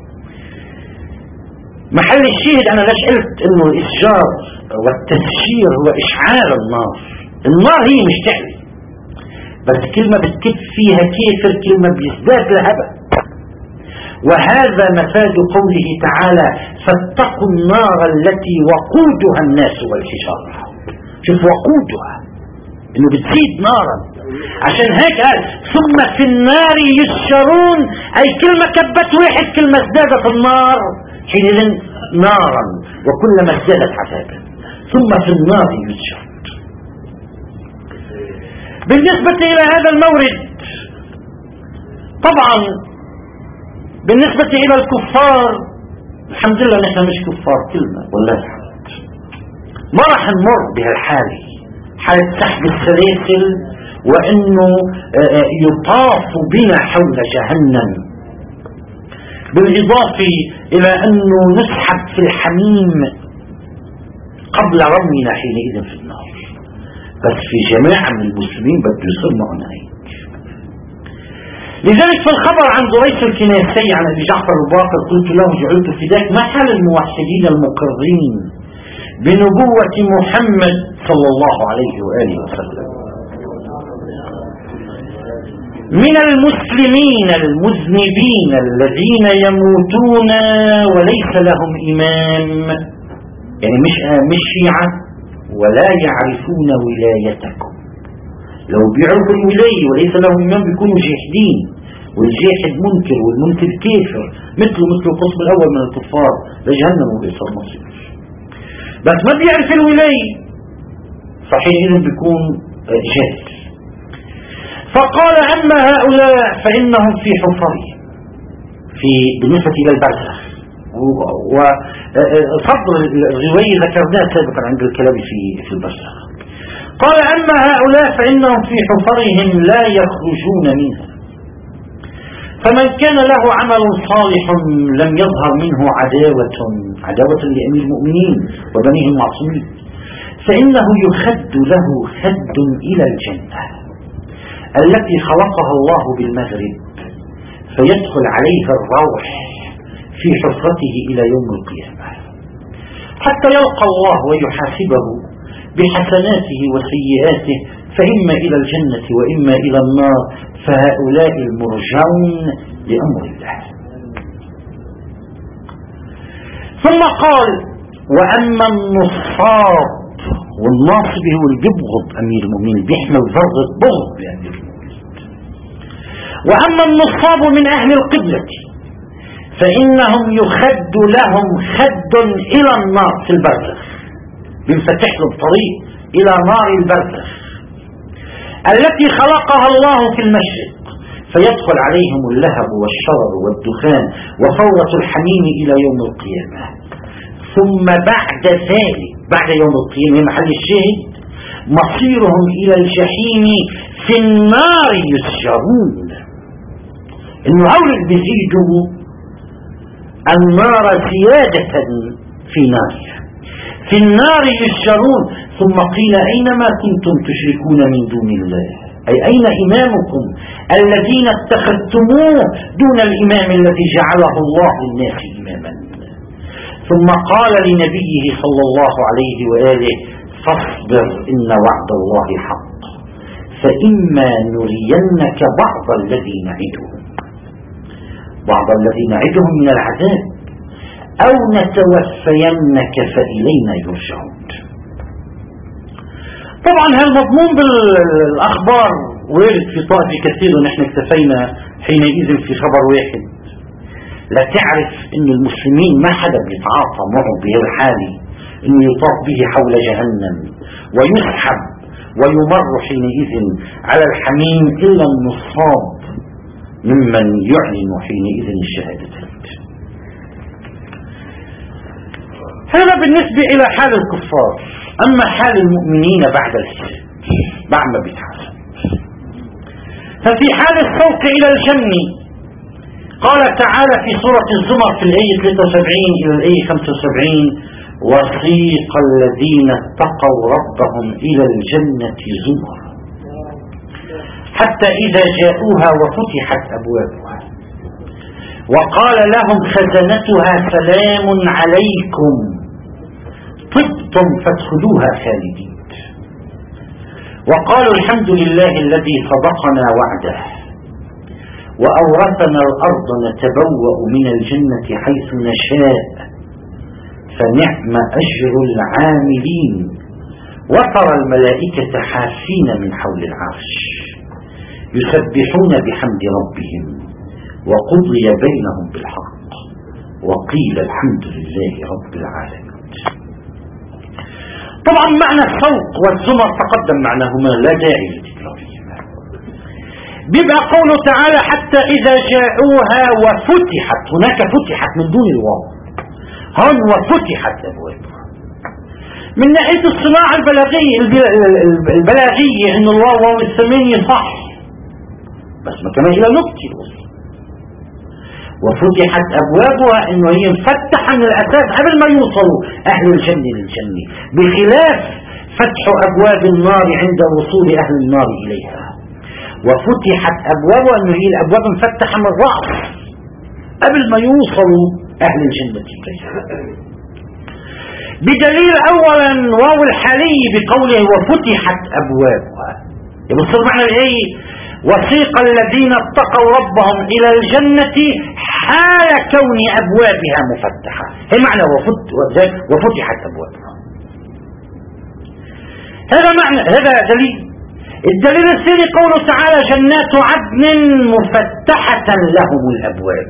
محل الشيء أنا ليش قلت إنه الإسجار والتسجير هو إشعال النار. النار هي مش تعلي، بس كلمة بتكب فيها كيفر كلمة بيزداد لهبها. وهذا مفاد قوله تعالى فاتقوا النار التي وقودها الناس والحجارة. شوف وقودها انه بتزيد نارا، عشان هيك قال ثم في النار يسجرون، اي كلمة كبت واحد كلمة ازدادت النار حينئذ نارا وكلما ازدادت عذابا. ثم في النار يسجرون. بالنسبة الى هذا المورد طبعا بالنسبة إلى الكفار الحمد لله نحن مش كفار كلنا والله الحمد، ما راح نمر بهالحالة، حالة سحب السلاسل وإنه يطاف بنا حول جهنم. بالإضافة إلى أنه نسحب في الحميم قبل رمينا حينئذ في النار. بس في جماعة من المسلمين بده يصير معنا هيك. لذلك في الخبر عن دريس الكناسي عن أبي جعفر الباقر قلت له جعلت فداك ما حال الموحدين المقرين بنبوة محمد صلى الله عليه وآله وسلم من المسلمين المذنبين الذين يموتون وليس لهم إمام، يعني مش شيعة ولا يعرفون ولايتكم. لو بيعرفوا الولاية وليس لهم إمام بيكونوا جاحدين، والجاحد منكر والمنكر كافر، مثل القسم الأول من الكفار لجهنم وبئس المصير. بس ما بيعرف الولاية فحينئذ بيكون جاهل. فقال أما هؤلاء فإنهم في حفرهم بالنسبة إلى البرزخ، وصدر الرواية ذكرناها سابقا عند الكلام في البرزخ. قال أما هؤلاء فإنهم في حفرهم لا يخرجون منها، فمن كان له عمل صالح لم يظهر منه عداوة لأمير المؤمنين وبنيه المعصومين، فإنه يخد له خد إلى الجنة التي خلقها الله بالمغرب، فيدخل عليه الروح في حفرته إلى يوم القيامة حتى يلقى الله ويحاسبه بحسناته وسيئاته، فإما إلى الجنة وإما إلى النار، فهؤلاء المرجعون لأمر الله. ثم قال وأما النصاب، والناصب هو اللي بيبغض أمير المؤمنين، بيحمل ذرة بغض لأمير المؤمنين. وأما النصاب من أهل القبلة فإنهم يخد لهم خد إلى النار في البرزخ، بينفتح له الطريق إلى نار البرزخ التي خلقها الله في المشرق، فيدخل عليهم اللهب والشرر والدخان وفورة الحميم إلى يوم القيامة. ثم بعد ذلك، بعد يوم القيامة محل الشاهد، مصيرهم إلى الجحيم في النار يسجرون. إنه هؤلاء بيزيدوا النار زيادة في نارها، في النار يسجرون. ثم قيل أينما كنتم تشركون من دون الله، أي أين إمامكم الذين اتخذتموه دون الإمام الذي جعله الله للناس إماما. ثم قال لنبيه صلى الله عليه وآله فاصبر إن وعد الله حق، فإما نرينك بعض الذي نعدهم من العذاب أو نتوفينك فإلينا يرجعون. طبعا هالمضمون بالأخبار وارد في طائف كثير، ونحن اكتفينا حينئذ في خبر واحد. لا تعرف ان المسلمين ما حدا بيتعاطى معه بهالحالة، انه يطاف به حول جهنم ويسحب ويمر حينئذ على الحميم إلا النصاب ممن يعلن حينئذ الشهادتين. هذا بالنسبة إلى حال الكفار. أما حال المؤمنين بعد الحساب، بعد ما بيتحاسب، ففي حال السوق إلى الجنة قال تعالى في سورة الزمر في الآية 73 إلى الآية 75 وسيق الذين اتقوا ربهم إلى الجنة زمر حتى إذا جاءوها وفتحت أبوابها وقال لهم خزنتها سلام عليكم طبتم فادخلوها خالدين، وقالوا الحمد لله الذي صدقنا وعده وأورثنا الأرض نتبوأ من الجنة حيث نشاء فنعم أجر العاملين. وترى الملائكة حافين من حول العرش يسبحون بحمد ربهم وقضي بينهم بالحق وقيل الحمد لله رب العالمين. طبعا معنى الصوت والزمر تقدم معناهما لا داعي لتكرارهما. بيبقى قوله تعالى حتى إذا جاءوها وفتحت، هناك فتحت من دون الواو، هون وفتحت أبوابها. من ناحية الصناعة البلاغية إن الواو واو الثمانية صح، بس ما كمان إلى نقطة. وفتحت أبوابها إنه هي مفتحة من الأساس قبل ما يوصلوا أهل الجنة للجنة، بخلاف فتح أبواب النار عند وصول أهل النار إليها. وفتحت أبوابها إنه هي الأبواب مفتحة من الرأس قبل ما يوصلوا أهل الجنة إليها، بدليل أولا واو الحالي بقوله وفتحت أبوابها، يبصر معنى الآية وسيق الذين اتقوا ربهم إلى الجنة حال كون أبوابها مفتحة، هي معنى وفتحت أبوابها. هذا معنى، هذا دليل. الدليل الثاني قوله تعالى جنات عدن مفتحة لهم الأبواب.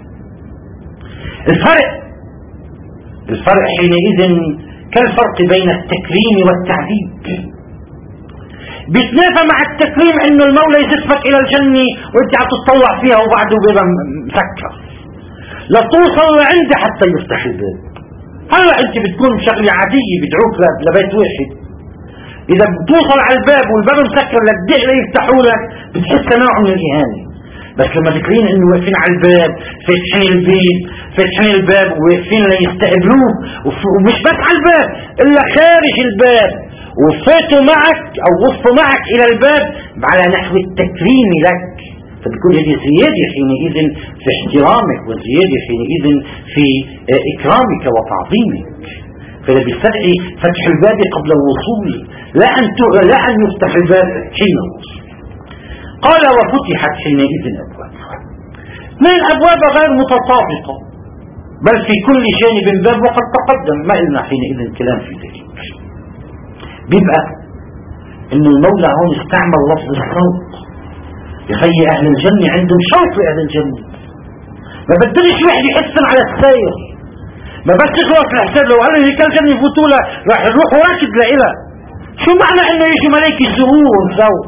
الفرق حينئذ كالفرق بين التكريم والتعذيب. بيتنافى مع التكريم انه المولى يزفك الى الجنة وانت عم تتطلع فيها وبعده بيبقى مسكر لتوصل لعندي حتى يفتح الباب. هلا انت بتكون شغلة عادية بدعوك لبيت واحد، اذا بتوصل على الباب والباب مسكر للدق ليفتحوا لك بتحس نوع من الاهانة. بس لما تكرين انه واقفين على الباب فاتحين الباب وواقفين ليستقبلوه، ومش بس على الباب الا خارج الباب، وفاتوا معك او وصلوا معك الى الباب على نحو التكريم لك، فبتكون هذه زيادة حينئذ في احترامك وزيادة حينئذ في اكرامك وتعظيمك. فلا بيستدعي فتح الباب قبل الوصول، لا ان يفتح الباب حين الوصول. قال وفتحت حينئذ أبوابها. من الأبواب غير متطابقة بل في كل جانب باب، وقد تقدم ما لنا حينئذ كلام في ذلك. بيبقى إن المولى هون استعمل لفظ الصوت يخلي أهل الجنة عندهم شوق لأهل الجنة، ما بدلش واحد يحسن على السير، ما بس يخلص الحساب لو قال لي كان الجنة يفوتوا له راح يروح راكد لإله. شو معنى إنه يجي ملاك الزهور ونسوي؟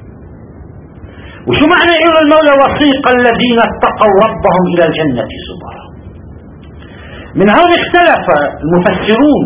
وشو معنى يقول المولى وسيق الذين اتقوا ربهم إلى الجنة زمرا؟ من هون اختلف المفسرون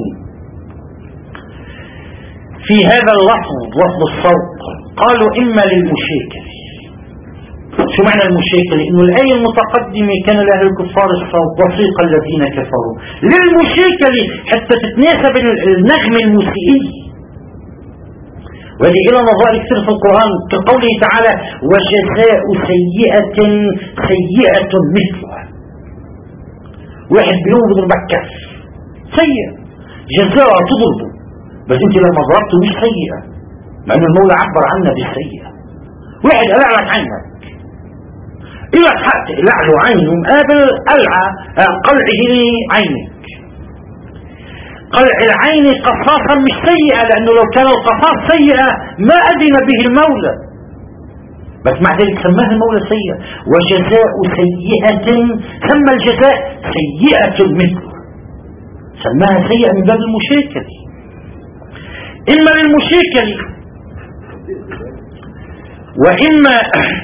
في هذا اللفظ لفظ الصوت. قالوا إما للمشاكل. شو معنى المشاكل؟ إنه الآية المتقدمة كان لأهل الكفار الصوت وسيق الذين كفروا، للمشاكل حتى تتناسب النغمة الموسيقية، وهذه إلى نظائر كثير في القرآن كقوله تعالى وجزاء سيئة سيئة مثلها. واحد بيوم بضربك كف سيئة، جزاء تضربه، بس انت لما ضربته مش سيئة، مع ان المولى عبر عنها بالسيئة. واحد قلع لك عينك، إلك حق تقلع له عينه مقابل قلعه عينك. قلع العين قصاصا مش سيئة، لأنه لو كان القصاص سيئة ما أذن به المولى، بس مع ذلك سماه المولى سيئة. وجزاء سيئة، سمى الجزاء سيئة مثله، سماها سيئة من باب المشاكل. إما للمشاكل وإما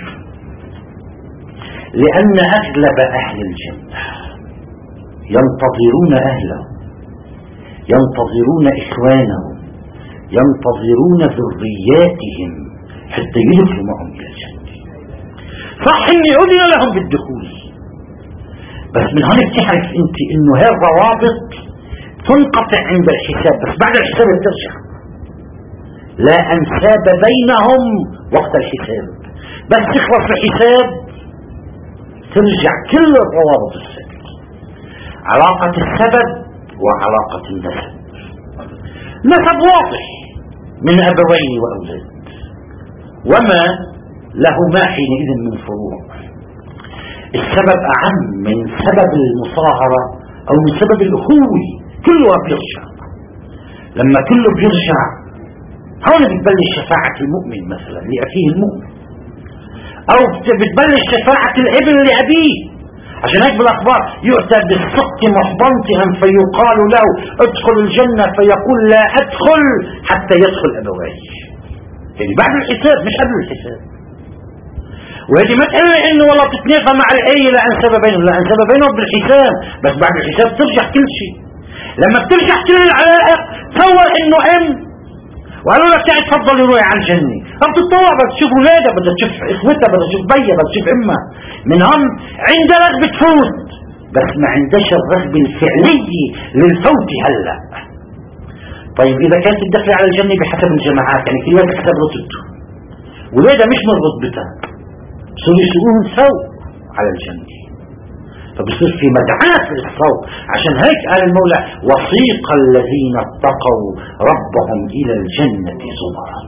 لأن أغلب أهل الجنة ينتظرون أهلهم، ينتظرون إخوانهم، ينتظرون ذرياتهم حتى يدخلوا معهم إلى الجنة. صح إني أذن لهم بالدخول، بس من هون بتعرف أنت إنه هذه الروابط تنقطع عند الحساب، بس بعد الحساب بترجع. لا أنساب بينهم وقت الحساب، بس تخلص الحساب ترجع كل الروابط السابقة، علاقة السبب وعلاقة النسب. نسب واضح من أبوين وأولاد، وما لهما حينئذ من فروع. السبب أعم من سبب المصاهرة أو من سبب الأخوة، كله بيرجع. لما كله بيرجع هون بتبلش شفاعة المؤمن مثلا لأخيه المؤمن، أو بتبلش شفاعة الابن لأبيه. عشان هيك بالأخبار يؤتى بالسق محبنطها فيقال له ادخل الجنة فيقول لا أدخل حتى يدخل أبويه، يعني بعد الحساب مش قبل الحساب. وهذه ما تقول إنه والله تتنافى مع الآية لا أنسب بينهم، لا أنسب بينهم بالحساب، بس بعد الحساب ترجع كل شيء. لما بترجع كل العلائق تصور إنه وقالوا لك تعي تفضل روحي على الجنة، عم تتطوع، بدك تشوف ولادها، بدك تشوف اخوتها، بدك تشوف بيها، بدك تشوف امها، من هم عندها رغبة تفوت، بس ما عندهاش الرغبة الفعلية للفوت هلا. طيب إذا كانت الدخل على الجنة بحسب الجماعات، يعني كل واحد بحسب رتبته، ولادها مش من رتبتها، بصيروا يسوقوهم سوق على الجنة، فبصير في مدعاة للصوت. عشان هيك قال المولى: وسيق الذين اتقوا ربهم إلى الجنة زمرا.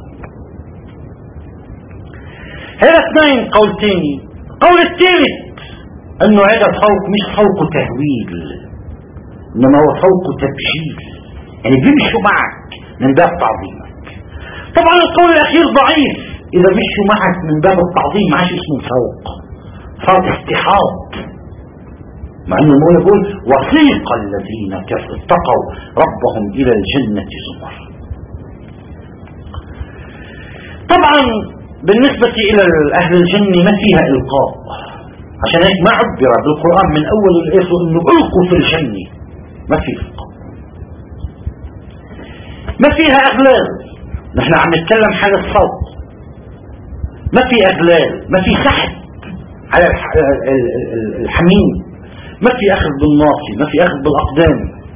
هذا اثنين قول تاني. قول الثالث انه هذا فوق مش فوق تهويل، انما هو فوق تبجيل، يعني بيمشوا معك من باب تعظيمك. طبعا القول الاخير ضعيف، اذا مشوا معك من باب التعظيم ما عادش اسمه فوق، صار استحاض، مع انه المولى يقول: وسيق الذين اتقوا ربهم الى الجنة زمر. طبعا بالنسبة الى اهل الجنة ما فيها القاء، عشان هيك ما عبر بالقرآن من اول الاخر انه القوا في الجنة، ما في القاء، ما فيها اغلال. نحن عم نتكلم حال الصوت، ما في اغلال، ما في سحب على الحميم، ما في اخذ بالناصي، ما في اخذ بالاقدام.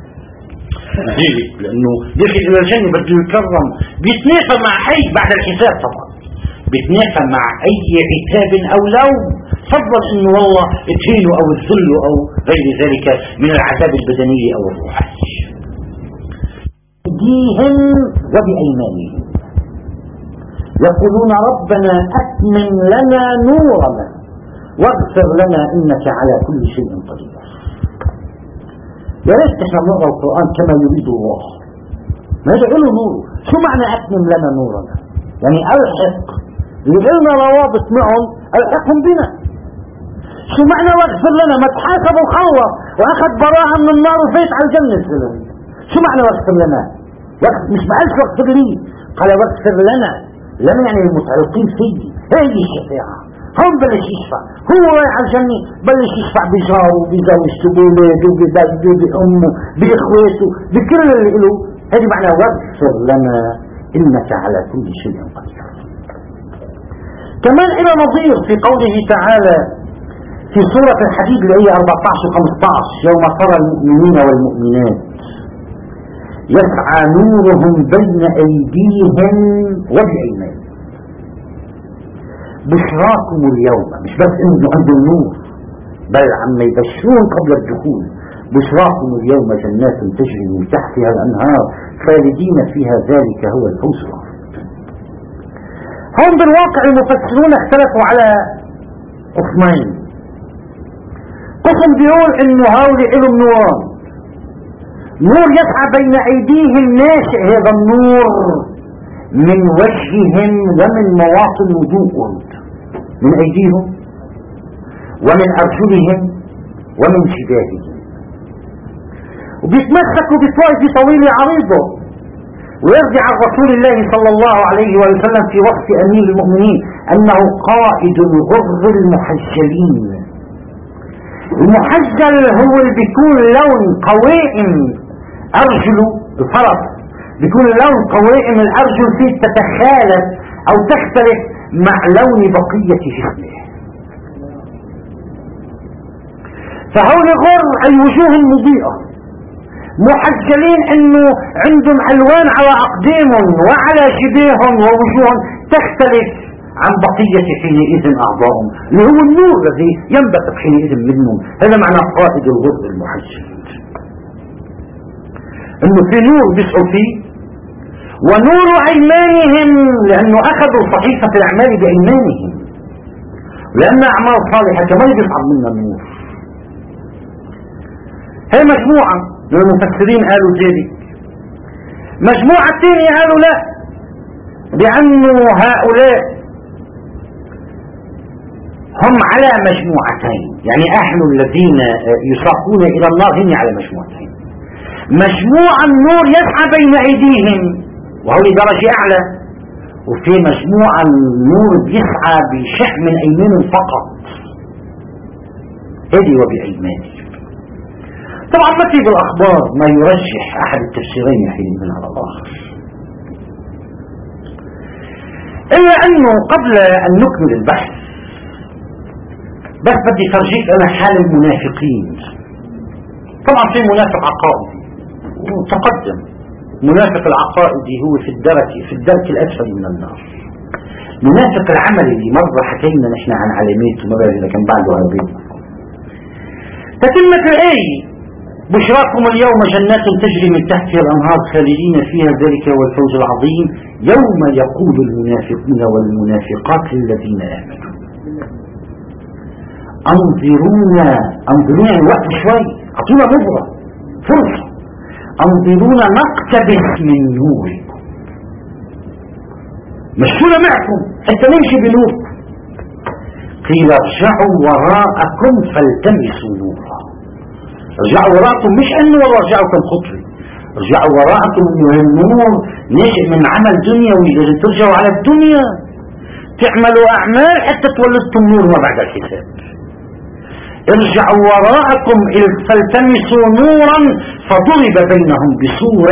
لانه داخل الى الجنة بده يكرم، بيتنافى مع حي بعد الحساب، طبعا بيتنافى مع اي عتاب او لوم، فضل انه والله اتهينوا او الذلوا او غير ذلك من العذاب البدني او الروحي. بأيديهم وبأيمانهم يقولون: ربنا أتمم لنا نورنا واغفر لنا إنك على كل شيء قدير. يا ريت احنا نقرأ القرآن كما يريد الله، ما يدعو له نور. شو معنى أتمم لنا نورنا؟ يعني ألحق اللي قلنا روابط معهم، ألحقهم بنا. شو معنى واغفر لنا؟ ما تحاسب وخلص وأخذ براءة من النار وفيت على الجنة السلام. شو معنى واغفر لنا؟ مش بقالش واغفر لي، قال واغفر لنا، لنا يعني المتعلقين فيه. هي الشفاعة، هم بلش يشفع، هو رايح على الجنة بلش يشفع بجاره بزوجته بولاده ببلده بأمه بإخواته بكل اللي له. هذه معنى واغفر لنا إنك على كل شيء قدير. كمان إلى نظير في قوله تعالى في سورة الحديد الآية 14 و15: يوم ترى المؤمنين والمؤمنات يسعى نورهم بين أيديهم وبأيمانهم بشراكم اليوم. مش بس انه عندهم نور، بل عم يبشرون قبل الدخول: بشراكم اليوم جنات تجري من تحتها الأنهار خالدين فيها ذلك هو الفوز العظيم. هم بالواقع المفسرون اختلفوا على قسمين. قسم بيقول انه هؤلاء لهم نوران، نور يسعى بين ايديهم ناشئ هذا النور من وجههم ومن مواطن وضوءهم، من ايديهم ومن ارجلهم ومن جباههم، وبيتمسكوا بطائف طويلة عريضة. ويرجع عن رسول الله صلى الله عليه وسلم في وصف امير المؤمنين انه قائد الغر المحجلين. المحجل هو اللي بيكون لون قوائم ارجله، الفرس بيكون لون قوائم الارجل فيه تتخالف او تختلف مع لون بقية جسمه. فهول غر اي وجوه مضيئة، محجلين انه عندهم الوان على اقدامهم وعلى جباههم ووجوههم تختلف عن بقية حينئذ اعضائهم، اللي هو النور الذي ينبثق حينئذ منهم. هذا معنى قائد الغر المحجل، انه في نور بيسعوا فيه، ونور ايمانهم لانه اخذوا صحيفة الاعمال بايمانهم، لان اعمال صالحة كمان بيصعد منها النور. هي مجموعة من المفسرين قالوا ذلك. مجموعة ثانية قالوا لا، بأنه هؤلاء هم على مجموعتين، يعني أهل الذين يساقون إلى النار هم على مجموعتين. مجموعة النور يسعى بين أيديهم وهو درجة أعلى، وفي مجموعة النور بيسعى بشح من أيمانهم فقط، هذه وبأيمانهم. طبعا ما في بالأخبار ما يرجح أحد التفسيرين حين من على الآخر. إلا أنه قبل أن نكمل البحث بس بدي فرجيك أنا حال المنافقين. طبعا في منافق عقائدي وتقدم، منافق العقائدي هو في الدرك الأسفل من النار. منافق العمل اللي مرة حكينا نحن عن علاماته، مرة إذا كان بعده عربية. تتمة الآية: بشراكم اليوم جنات تجري من تحتها الأنهار خالدين فيها ذلك هو الفوز العظيم يوم يقول المنافقون والمنافقات للذين آمنوا انظرونا الوقت شوي، اعطونا مهلة فرصة، انظرونا نقتبس من نوركم، مشونا معكم حتى نمشي بنور. قيل ارجعوا وراءكم فالتمسوا نورا. ارجعوا وراءكم مش انه والله ارجعوا كم خطوة، ارجعوا وراءكم انه النور ناشئ من عمل دنيوي، لازم ترجعوا على الدنيا تعملوا اعمال حتى تولدتم نور ما بعد الحساب. ارجعوا وراءكم فالتمسوا نورا فضرب بينهم بسور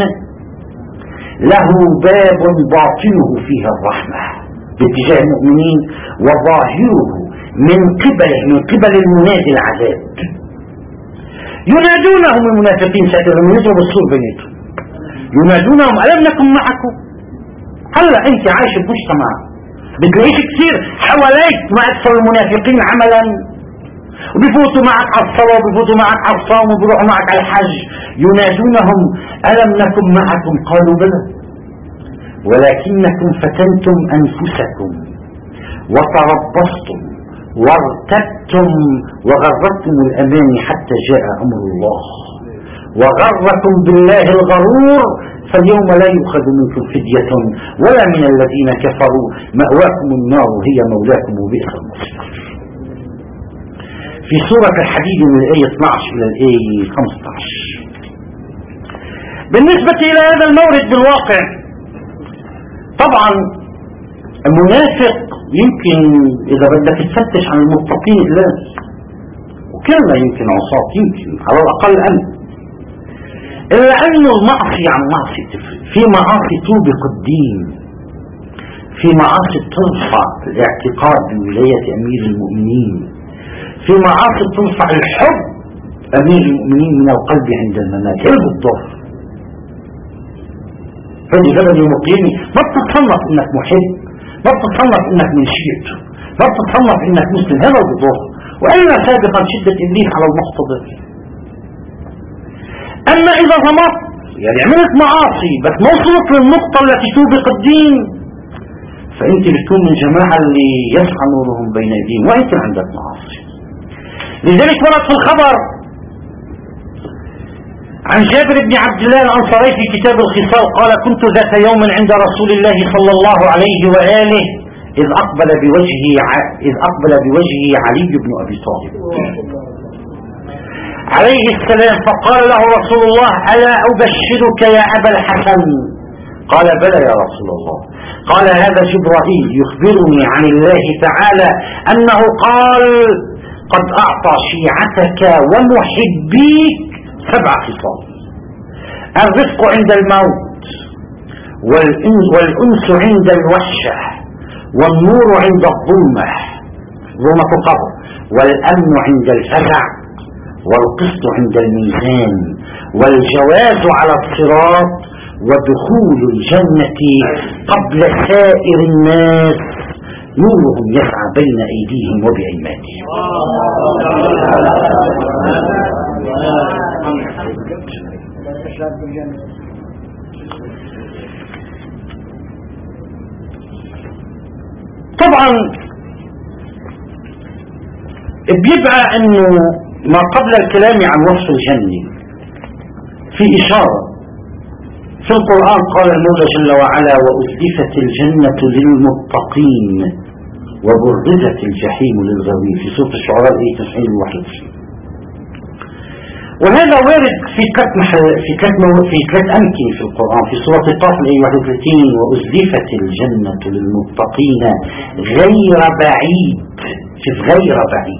له باب باطنه فيها الرحمة باتجاه المؤمنين وظاهره من قبل المنادي العذاب. ينادونهم المنافقين ساعتها لما يضرب السور بيناتهم، ينادونهم ألم نكن معكم؟ هلا انت عايش بمجتمع بتلاقيش كثير حواليك ما اكثر المنافقين عملا، وبيفوتوا معك على الصلاة وبيفوتوا معك على الصوم وبيروحوا معك على الحج. ينادونهم ألم نكن معكم؟ قالوا بلى ولكنكم فتنتم أنفسكم وتربصتم وارتبتم وغرتم الأماني حتى جاء أمر الله وغركم بالله الغرور فاليوم لا يؤخذ منكم فدية ولا من الذين كفروا مأواكم النار هي مولاكم وبئس المصير. في سورة الحديد من الآية 12 إلى الآية 15. بالنسبة إلى هذا المورد بالواقع طبعا المنافق يمكن إذا بدك تفتش عن المتقين الله وكلنا يمكن عصاة، يمكن على الأقل أنا، إلا أنه المعصية عن معصية تفرق. في معاصي توبق الدين، في معاصي ترفع الاعتقاد بولاية أمير المؤمنين، في معاصي ترفع الحب أمير المؤمنين من القلب عند الممات. ايه بالضبط؟ فدي جبل يوم القيامة ما بتتصنف انك محب، ما بتتصنف انك من شيعته، ما بتتصنف انك مسلم. هذا بالضبط. وإلا سابقا شدة إبليس على المحتضر. أما إذا ضمرت يعني عملت معاصي بس ما وصلت للنقطة التي توبق الدين فأنت بتكون من جماعة اللي يسعى نورهم بين أيديهم وأنت عندك معاصي. لذلك ورد في الخبر عن جابر بن عبد الله الأنصاري في كتاب الخصال قال: كنت ذات يوم عند رسول الله صلى الله عليه وآله إذ أقبل بوجهه علي بن أبي طالب عليه السلام، فقال له رسول الله: ألا أبشرك يا أبا الحسن؟ قال: بلى يا رسول الله. قال: هذا جبرائيل يخبرني عن الله تعالى أنه قال: قد أعطى شيعتك ومحبيك 7 خصال: الرفق عند الموت، والأنس عند الوحشة، والنور عند الظلمة ظلمة القبر، والأمن عند الفزع، والقسط عند الميزان، والجواز على الصراط، ودخول الجنة قبل سائر الناس، نورهم يسعى بين أيديهم وبأيمانهم. طبعا بيبقى انه ما قبل الكلام عن وصف الجنة في إشارة في القرآن. قال المولى جل وعلا: وأزلفت الجنة للمتقين وبرزت الجحيم للغاوين، في سورة الشعراء آية 91. وهذا وارد في ثلاث أمكنة في القرآن. في سورة الطاف آية 31: وأزلفت الجنة للمتقين غير بعيد، شوف غير بعيد.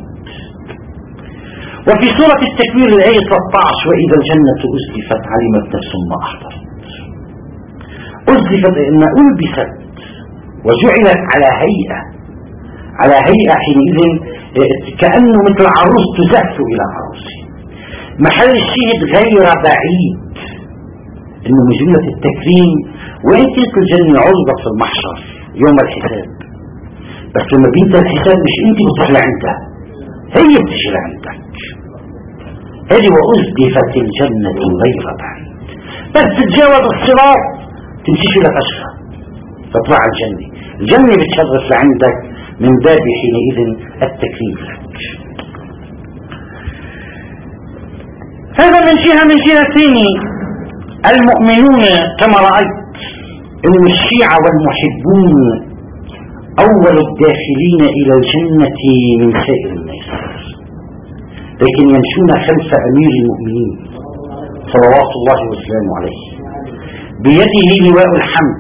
وفي سورة التكوير الآية 13: وإذا الجنة أزلفت علمت نفس ما أحضرت. أزلفت إن ألبست وجعلت على هيئة حينئذ كأنه مثل عروس تزف إلى عروسه. محل الشهد غير بعيد انه من جملة التكريم. وين كانت الجنة عرضة في المحشر يوم الحساب، بس لما بينتهي الحساب مش انت بتروح لعندها، هي بتجي لعندك. هذه وأزلفت الجنة غير بعيد، بس تتجاوز الصراط تمشيش لك أشهر تطلع الجنة بتشرف لعندك من باب حينئذ التكريم لك. هذا من جهة ثانية المؤمنون كما رأيت إن الشيعة والمحبون أول الداخلين إلى الجنة من سائر الناس، لكن يمشون خلف أمير المؤمنين صلوات الله وسلامه عليه بيده لواء الحمد.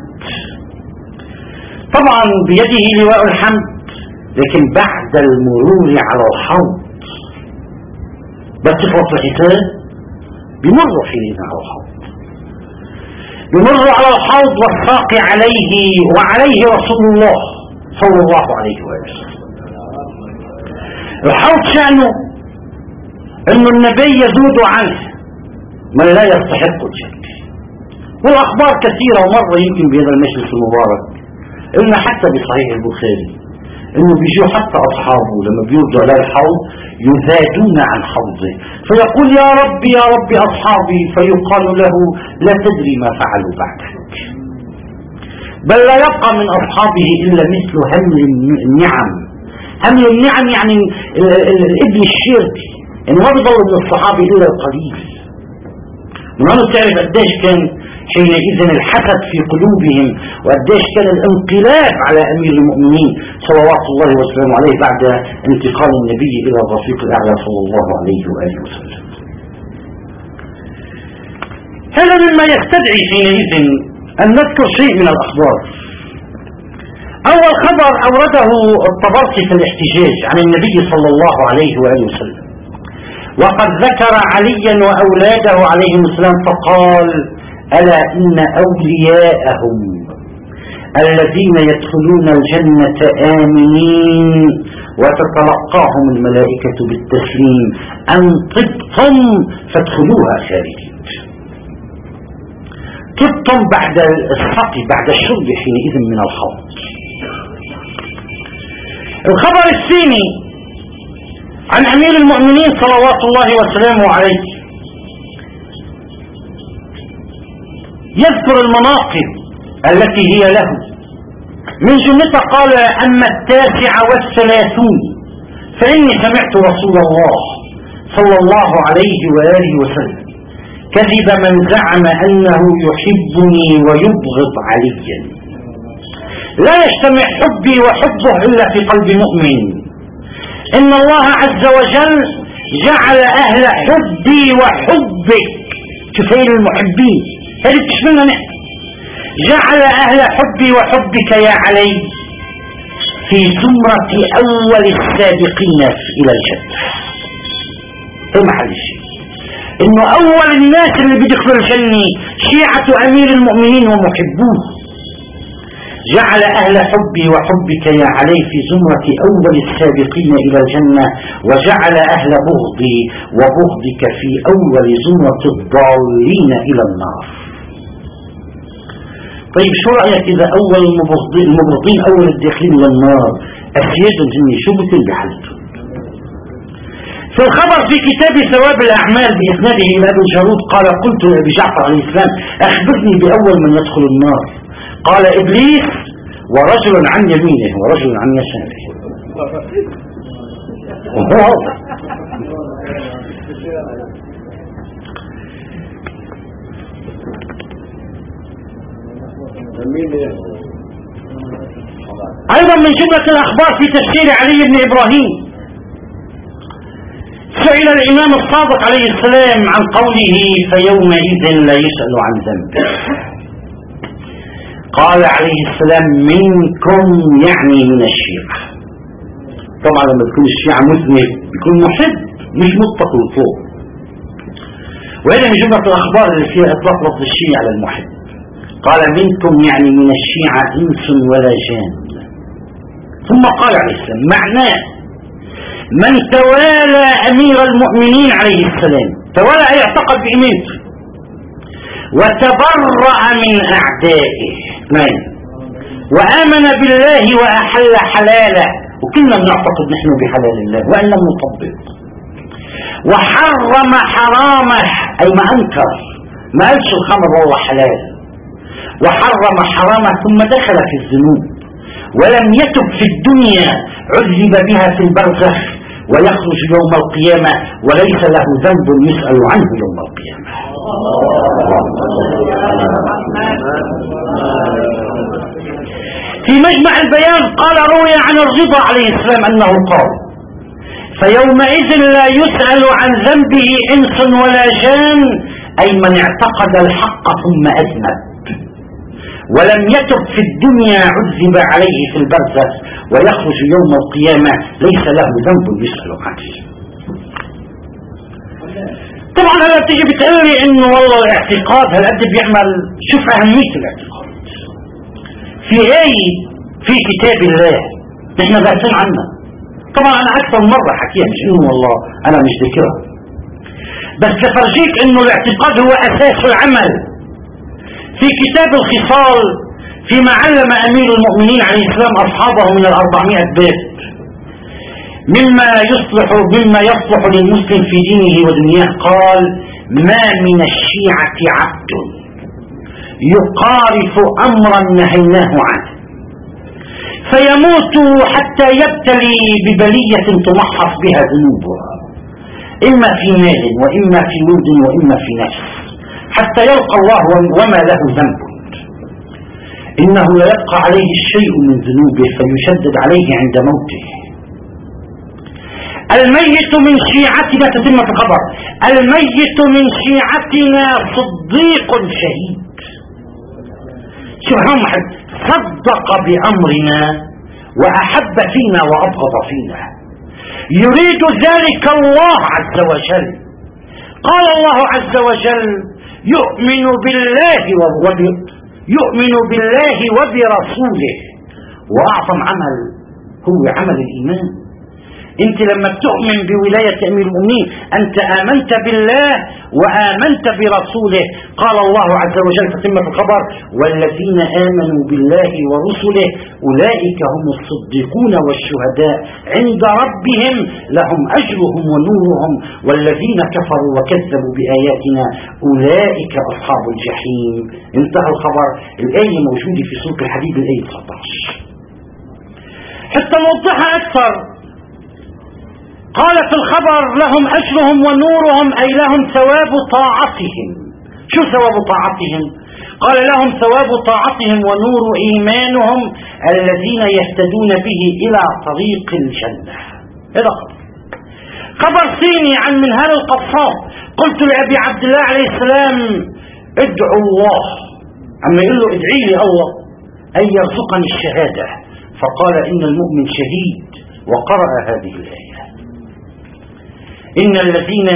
طبعا بيده لواء الحمد، لكن بعد المرور على الحوض بس في وقت الحساب بمروا حينئذ على الحوض، بمروا على الحوض والساقي عليه وعليه رسول الله صلى الله عليه وسلم. الحوض شأنه انه النبي يزود عنه من لا يستحق الجنة، والاخبار كثيرة ومرة يمكن بهذا المجلس المبارك إلنا حتى بصحيح البخاري انه بيجوا حتى اصحابه لما بيوردوا على الحوض يزادون عن حوضه، فيقول يا رب اصحابي، فيقال له لا تدري ما فعلوا بعدك، بل لا يبقى من اصحابه الا مثل همل النعم. همل النعم يعني الابن الشرك، انه ما بيضل من الصحابه الا القليل. من هنا تعرف قديش كان حينئذ الحسد في قلوبهم، وقديش كان الانقلاب على امير المؤمنين صلوات الله وسلامه عليه بعد انتقال النبي الى الرفيق الاعلى صلى الله عليه واله وسلم. هذا مما يستدعي حينئذ ان نذكر شيء من الاخبار. اول خبر اورده الطبرسي في الاحتجاج عن النبي صلى الله عليه واله وسلم، وقد ذكر عليا واولاده عليهم السلام فقال ألا إن أولياءهم الذين يدخلون الجنة آمنين وتتلقاهم الملائكة بالتسليم أن طبتم فادخلوها خالدين. طبتم بعد السقي بعد الشرب حينئذ من الحوض. الخبر الثاني عن أمير المؤمنين صلوات الله وسلامه عليه، يذكر المناقب التي هي له، من جملتها قال أما 39 فإني سمعت رسول الله صلى الله عليه وآله وسلم كذب من زعم أنه يحبني ويبغض عليا، لا يجتمع حبي وحبه إلا في قلب مؤمن. إن الله عز وجل جعل أهل حبي وحبك، شوفين المحبين هذه تشملنا نحن، جعل أهل حبي وحبك يا علي في زمرة أول السابقين إلى الجنة. ايه محل الشيء؟ إنه أول الناس اللي بيدخلوا الجنة شيعة أمير المؤمنين ومحبوه. جعل أهل حبي وحبك يا علي في زمرة أول السابقين إلى الجنة، وجعل أهل بغضي وبغضك في أول زمرة الضالين إلى النار. طيب شو رأيك إذا أول المبغضين أول الداخلين إلى النار أسياد الجنة شو بكون بحالته؟ في الخبر في كتاب ثواب الأعمال بإسناده إلى أبي الجارود قال قلت لأبي جعفر عليه السلام أخبرني بأول من يدخل النار، قال إبليس ورجل عن يمينه ورجل عن يساره. أيضا من جملة الأخبار في تفسير علي بن إبراهيم، سئل الإمام الصادق عليه السلام عن قوله فيومئذ لا يسأل عن ذنبه، قال عليه السلام منكم يعني من الشيعة. طبعا لما يكون الشيعة مذنب يكون محب مش متقي وفوق، وهذا من جملة الأخبار اللي فيها إطلاق لفظ الشيعة على المحب. قال منكم يعني من الشيعة إنس ولا جان. ثم قال عليه السلام معناه من توالى أمير المؤمنين عليه السلام، توالى أي اعتقد بإيمانه، وتبرأ من أعدائه، وآمن بالله وأحل حلاله، وكلنا بنعتقد نحن بحلال الله وأن لم نطبق، وحرم حرامه أي ما أنكر، ما قالش الخمر والله حلال، وحرم حرامه ثم دخل في الذنوب ولم يتب في الدنيا عذب بها في البرزخ ويخرج يوم القيامة وليس له ذنب يسأل عنه يوم القيامة. في مجمع البيان قال روي عن الرضا عليه السلام أنه قال فيومئذ لا يسأل عن ذنبه إنس ولا جان، أي من اعتقد الحق ثم أذنب ولم يتب في الدنيا عذب عليه في البرزخ ويخرج يوم القيامة ليس له ذنب يسأل عنه. طبعا هلا بتيجي بتقولي انه والله الاعتقاد هالقد بيعمل، شوف اهمية الاعتقاد في ايه في كتاب الله نحن غافلين عنها. طبعا انا اكثر مرة حكيها، مش انه والله انا مش ذاكرها، بس لفرجيك انه الاعتقاد هو اساس العمل. في كتاب الخصال فيما علم امير المؤمنين عليه السلام اصحابه من 400 باب مما يصلح للمسلم في دينه ودنياه، قال ما من الشيعة عبد يقارف امرا نهيناه عنه فيموت حتى يبتلي ببلية تمحص بها ذنوبها اما في مال واما في ولد واما في نفس حتى يلقى الله وما له ذنب، انه لا يبقى عليه الشيء من ذنوبه فيشدد عليه عند موته. الميت من شيعتنا، تتمة الخبر، الميت من شيعتنا صديق شهيد. سبحان الله، صدق بأمرنا وأحب فينا وأبغض فينا، يريد ذلك الله عز وجل. قال الله عز وجل يؤمن بالله وبرسوله، وأعظم عمل هو عمل الإيمان. انت لما بتؤمن بولاية امير المؤمنين انت امنت بالله وامنت برسوله. قال الله عز وجل في قمة الخبر والذين امنوا بالله ورسله اولئك هم الصديقون والشهداء عند ربهم لهم اجرهم ونورهم والذين كفروا وكذبوا باياتنا اولئك اصحاب الجحيم. انتهى الخبر. الايه موجوده في سورة الحديد الايه 19. حتى نوضحها اكثر، قال في الخبر لهم أجرهم ونورهم أي لهم ثواب طاعتهم. شو ثواب طاعتهم؟ قال لهم ثواب طاعتهم ونور إيمانهم الذين يهتدون به إلى طريق الجنة. هذا خبر ثاني عن منهال القصاب. قلت لأبي عبد الله عليه السلام ادعو الله، أما يقول له ادعي لي الله أن يرزقني الشهادة، فقال إن المؤمن شهيد، وقرأ هذه الآية إن الذين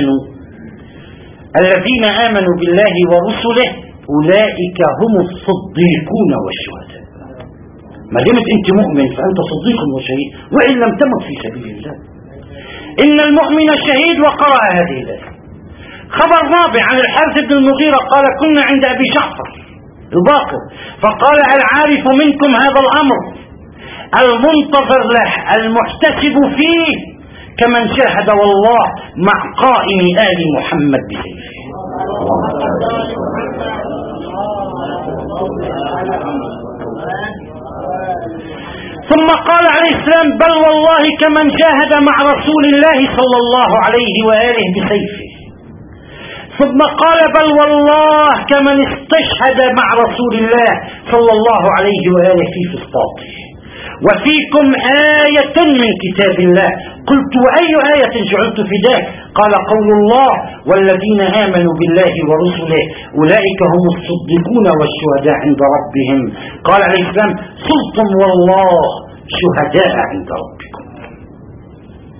آمنوا بالله ورسله أولئك هم الصديقون والشهداء. ما دمت أنت مؤمن فأنت صديق وشهيد وإن لم تمت في سبيل الله. إن المؤمن شهيد، وقرأ هذه الآية. خبر رابع عن الحارث بن المغيرة قال كنا عند أبي جعفر الباقر فقال العارف منكم هذا الأمر المنتظر له المحتسب فيه كمن شاهد والله مع قائم آل محمد بسيفه. ثم قال عليه السلام بل والله كمن جاهد مع رسول الله صلى الله عليه وآله بسيفه. ثم قال بل والله كمن استشهد مع رسول الله صلى الله عليه وآله في فسطاطه. وفيكم آية من كتاب الله. قلت وأي آية جعلت فداك؟ قال قول الله والذين آمنوا بالله ورسله أولئك هم الصديقون والشهداء عند ربهم. قال عليه السلام صلتم والله شهداء عند ربكم.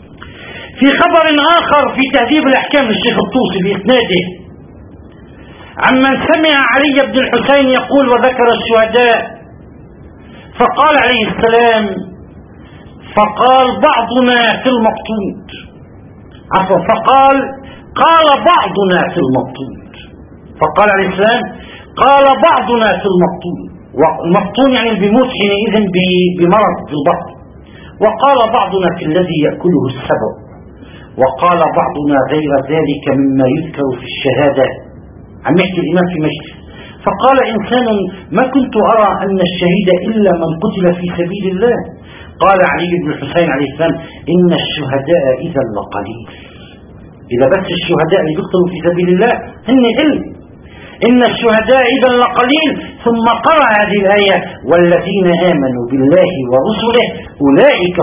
في خبر آخر في تهذيب الأحكام للشيخ الطوسي بإسناده عمن سمع علي بن الحسين يقول وذكر الشهداء، فقال عليه السلام: فقال بعضنا في المقتول، عفوا، قال بعضنا في المقتول، فقال عليه السلام: قال بعضنا في المقتول، والمقتول يعني بيموت حينئذ بمرض في البطن، وقال بعضنا في الذي يأكله السبع، وقال بعضنا غير ذلك مما يذكر في الشهادة. عم يحكي الإمام في مجلس، فقال إنسان: ما كنت أرى أن الشهيد إلا من قتل في سبيل الله. قال علي بن الحسين عليه السلام: إن الشهداء إذا لقليل. إذا بس الشهداء اللي يقتلوا في سبيل الله هن علم، إن الشهداء إذا لقليل. ثم قرأ هذه الآية: والذين آمنوا بالله ورسله أولئك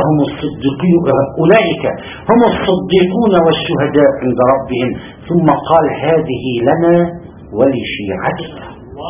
هم الصديقون والشهداء عند ربهم. ثم قال: هذه لنا ولشيعتنا.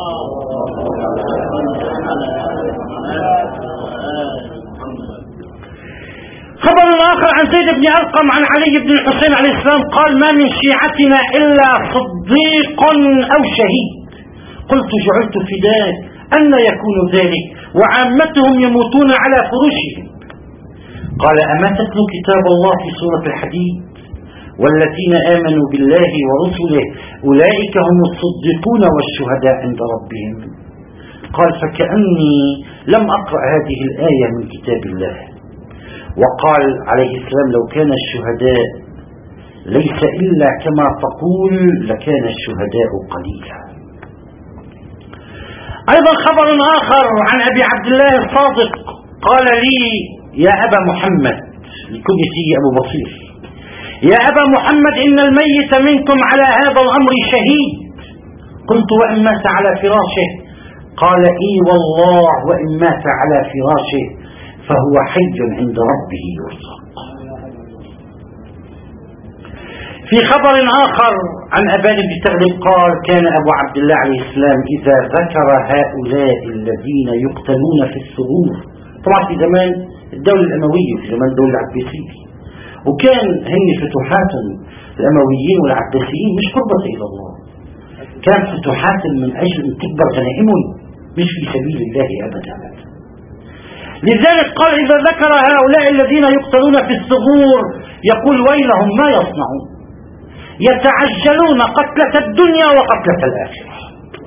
خبر آخر عن زيد بن أرقم عن علي بن الحسين عليه السلام قال: ما من شيعتنا إلا صديق أو شهيد. قلت: جعلت فداك، أن يكون ذلك وعامتهم يموتون على فرشهم؟ قال: أما تتلو كتاب الله في سورة الحديد: والذين آمنوا بالله ورسله أولئك هم الصديقون والشهداء عند ربهم. قال: فكأني لم أقرأ هذه الآية من كتاب الله. وقال عليه السلام: لو كان الشهداء ليس إلا كما تقول لكان الشهداء قليلا. أيضا خبر آخر عن أبي عبد الله الصادق قال لي: يا أبا محمد، لكنيته أبو بصير، يا أبا محمد، إن الميت منكم على هذا الأمر شهيد. قلت: وإن مات على فراشه؟ قال: إي والله، وإن مات على فراشه فهو حي عند ربه يرزق. في خبر آخر عن أبان بن تغلب قال: كان أبو عبد الله عليه السلام إذا ذكر هؤلاء الذين يقتلون في الثغور، طبعا في زمان الدولة الأموية وفي زمان الدولة العباسية، وكان هن فتوحات الأمويين والعباسيين مش قربة إلى الله، كان فتوحات من أجل أن تكبر غنائمهم، مش في سبيل الله أبدا. لذلك قال: إذا ذكر هؤلاء الذين يقتلون في الثغور يقول: ويلهم ما يصنعون، يتعجلون قتلة الدنيا وقتلة الآخرة،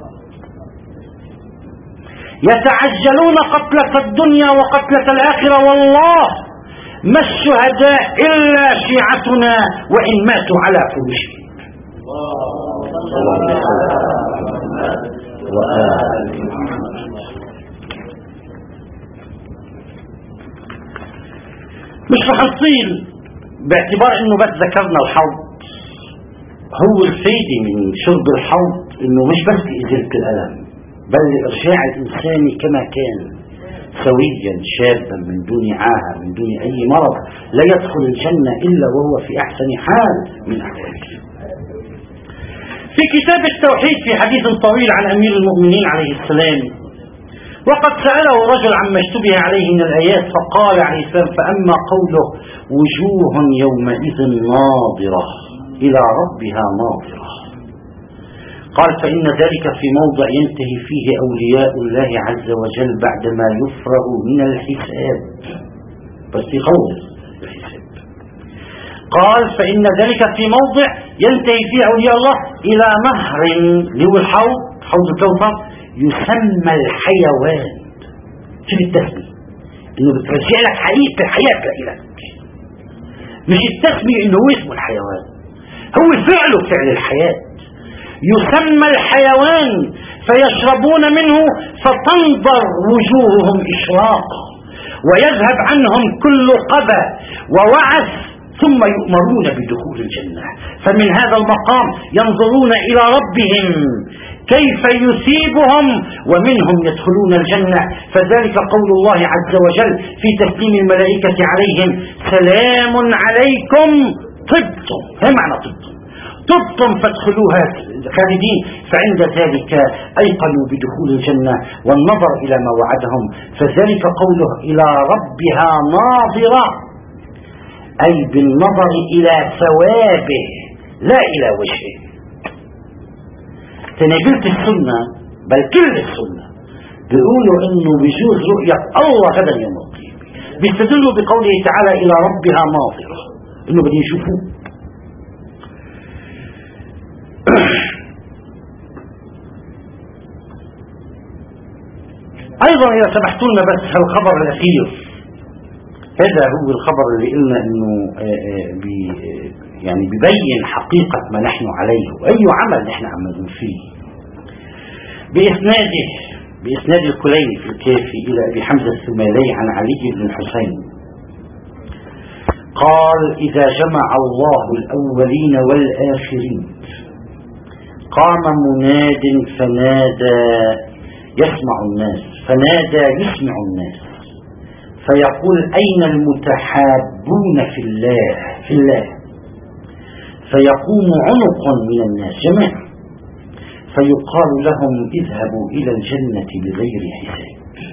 يتعجلون قتلة الدنيا وقتلة الآخرة، والله ما الشهداء إلا شيعتنا وإن ماتوا على فرشهم. مش رح نطيل باعتبار انه بس ذكرنا الحوض. هو الفايدة من شرب الحوض انه مش بس لإزالة الألم، بل لإرجاع الإنسان كما كان سويا شابا من دون عاهة من دون أي مرض، لا يدخل الجنة إلا وهو في أحسن حال من أحواله. في كتاب التوحيد في حديث طويل عن أمير المؤمنين عليه السلام، وقد سأله رجل عما اشتبه عليه من الآيات فقال عليه السلام: فأما قوله وجوه يومئذ ناظرة إلى ربها ناظرة، قال: فإن ذلك في موضع ينتهي فيه أولياء الله عز وجل بعدما يفرغ من الحساب، بس في قول الحساب. قال: فإن ذلك في موضع ينتهي فيه أولياء الله إلى نهر اللي هو الحوض، حوض الكوثر، يسمى الحيوان. شوف التسمية، انه بترجع لك حقيقة الحياة لك، مش التسمية انه هو اسمه الحيوان، هو فعله فعل الحياة. يسمى الحيوان فيشربون منه فتنظر وجوههم إشراقا ويذهب عنهم كل قبى ووعث، ثم يؤمرون بدخول الجنة. فمن هذا المقام ينظرون إلى ربهم كيف يثيبهم، ومنهم يدخلون الجنة. فذلك قول الله عز وجل في تسليم الملائكة عليهم: سلام عليكم طبتم. ما معنى طبتم فادخلوها خالدين. فعند ذلك أيقنوا بدخول الجنة والنظر إلى ما وعدهم. فذلك قوله إلى ربها ناظرة، أي بالنظر إلى ثوابه لا إلى وجهه. تنابلة السنة بل كل السنة بيقولوا انه بيجوز رؤية الله غدا يوم القيامة، بيستدلوا بقوله تعالى الى ربها ناظرة، انه بدهم يشوفوه. ايضا اذا سمحتوا لنا بس هالخبر الاخير، هذا هو الخبر اللي قلنا انه يعني بيبين حقيقة ما نحن عليه واي عمل نحن عم نقول فيه. بإسناد الكليني في الكافي إلى أبي حمزة الثمالي عن علي بن الحسين قال: إذا جمع الله الأولين والآخرين قام مناد فنادى يسمع الناس فيقول: أين المتحابون في الله؟ فيقوم عنق من الناس جميعا فيقال لهم: اذهبوا إلى الجنة بغير حساب.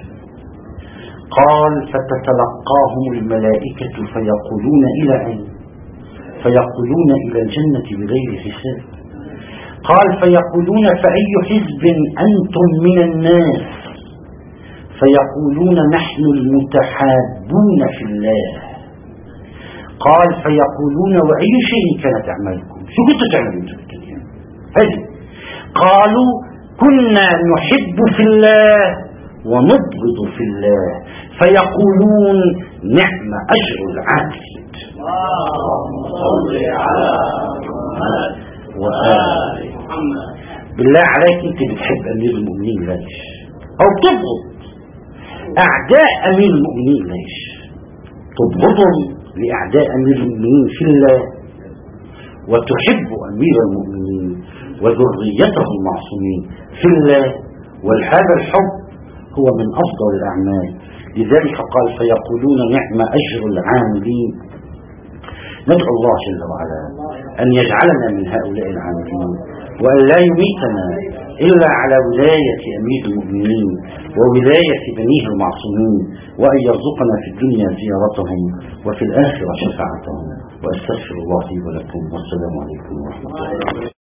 قال: فتتلقاهم الملائكة فيقولون: إلى أين؟ فيقولون: إلى الجنة بغير حساب. قال: فيقولون: فأي حزب أنتم من الناس؟ فيقولون: نحن المتحابون في الله. قال: فيقولون: وأي شيء كانت أعمالكم؟ شو كنتوا تعملون في الدنيا؟ هذه. قالوا: كنا نحب في الله ونبغض في الله. فيقولون: نعم أجر العاملين. اللهم صل على محمد وآل محمد. بالله عليك، انت بتحب أمير المؤمنين ليش؟ أو تبغض أعداء أمير المؤمنين ليش؟ تبغضهم لأعداء أمير المؤمنين في الله، وتحب أمير المؤمنين وذريته المعصومين في الله، وهذا الحب هو من أفضل الأعمال. لذلك قال: فيقولون: نعم أجر العاملين. ندعو الله جل وعلا أن يجعلنا من هؤلاء العاملين، وأن لا يميتنا إلا على ولاية أمير المؤمنين وولاية بنيه المعصومين، وأن يرزقنا في الدنيا زيارتهم وفي الآخرة شفاعتهم. وأستغفر الله لي ولكم، والسلام عليكم ورحمة الله.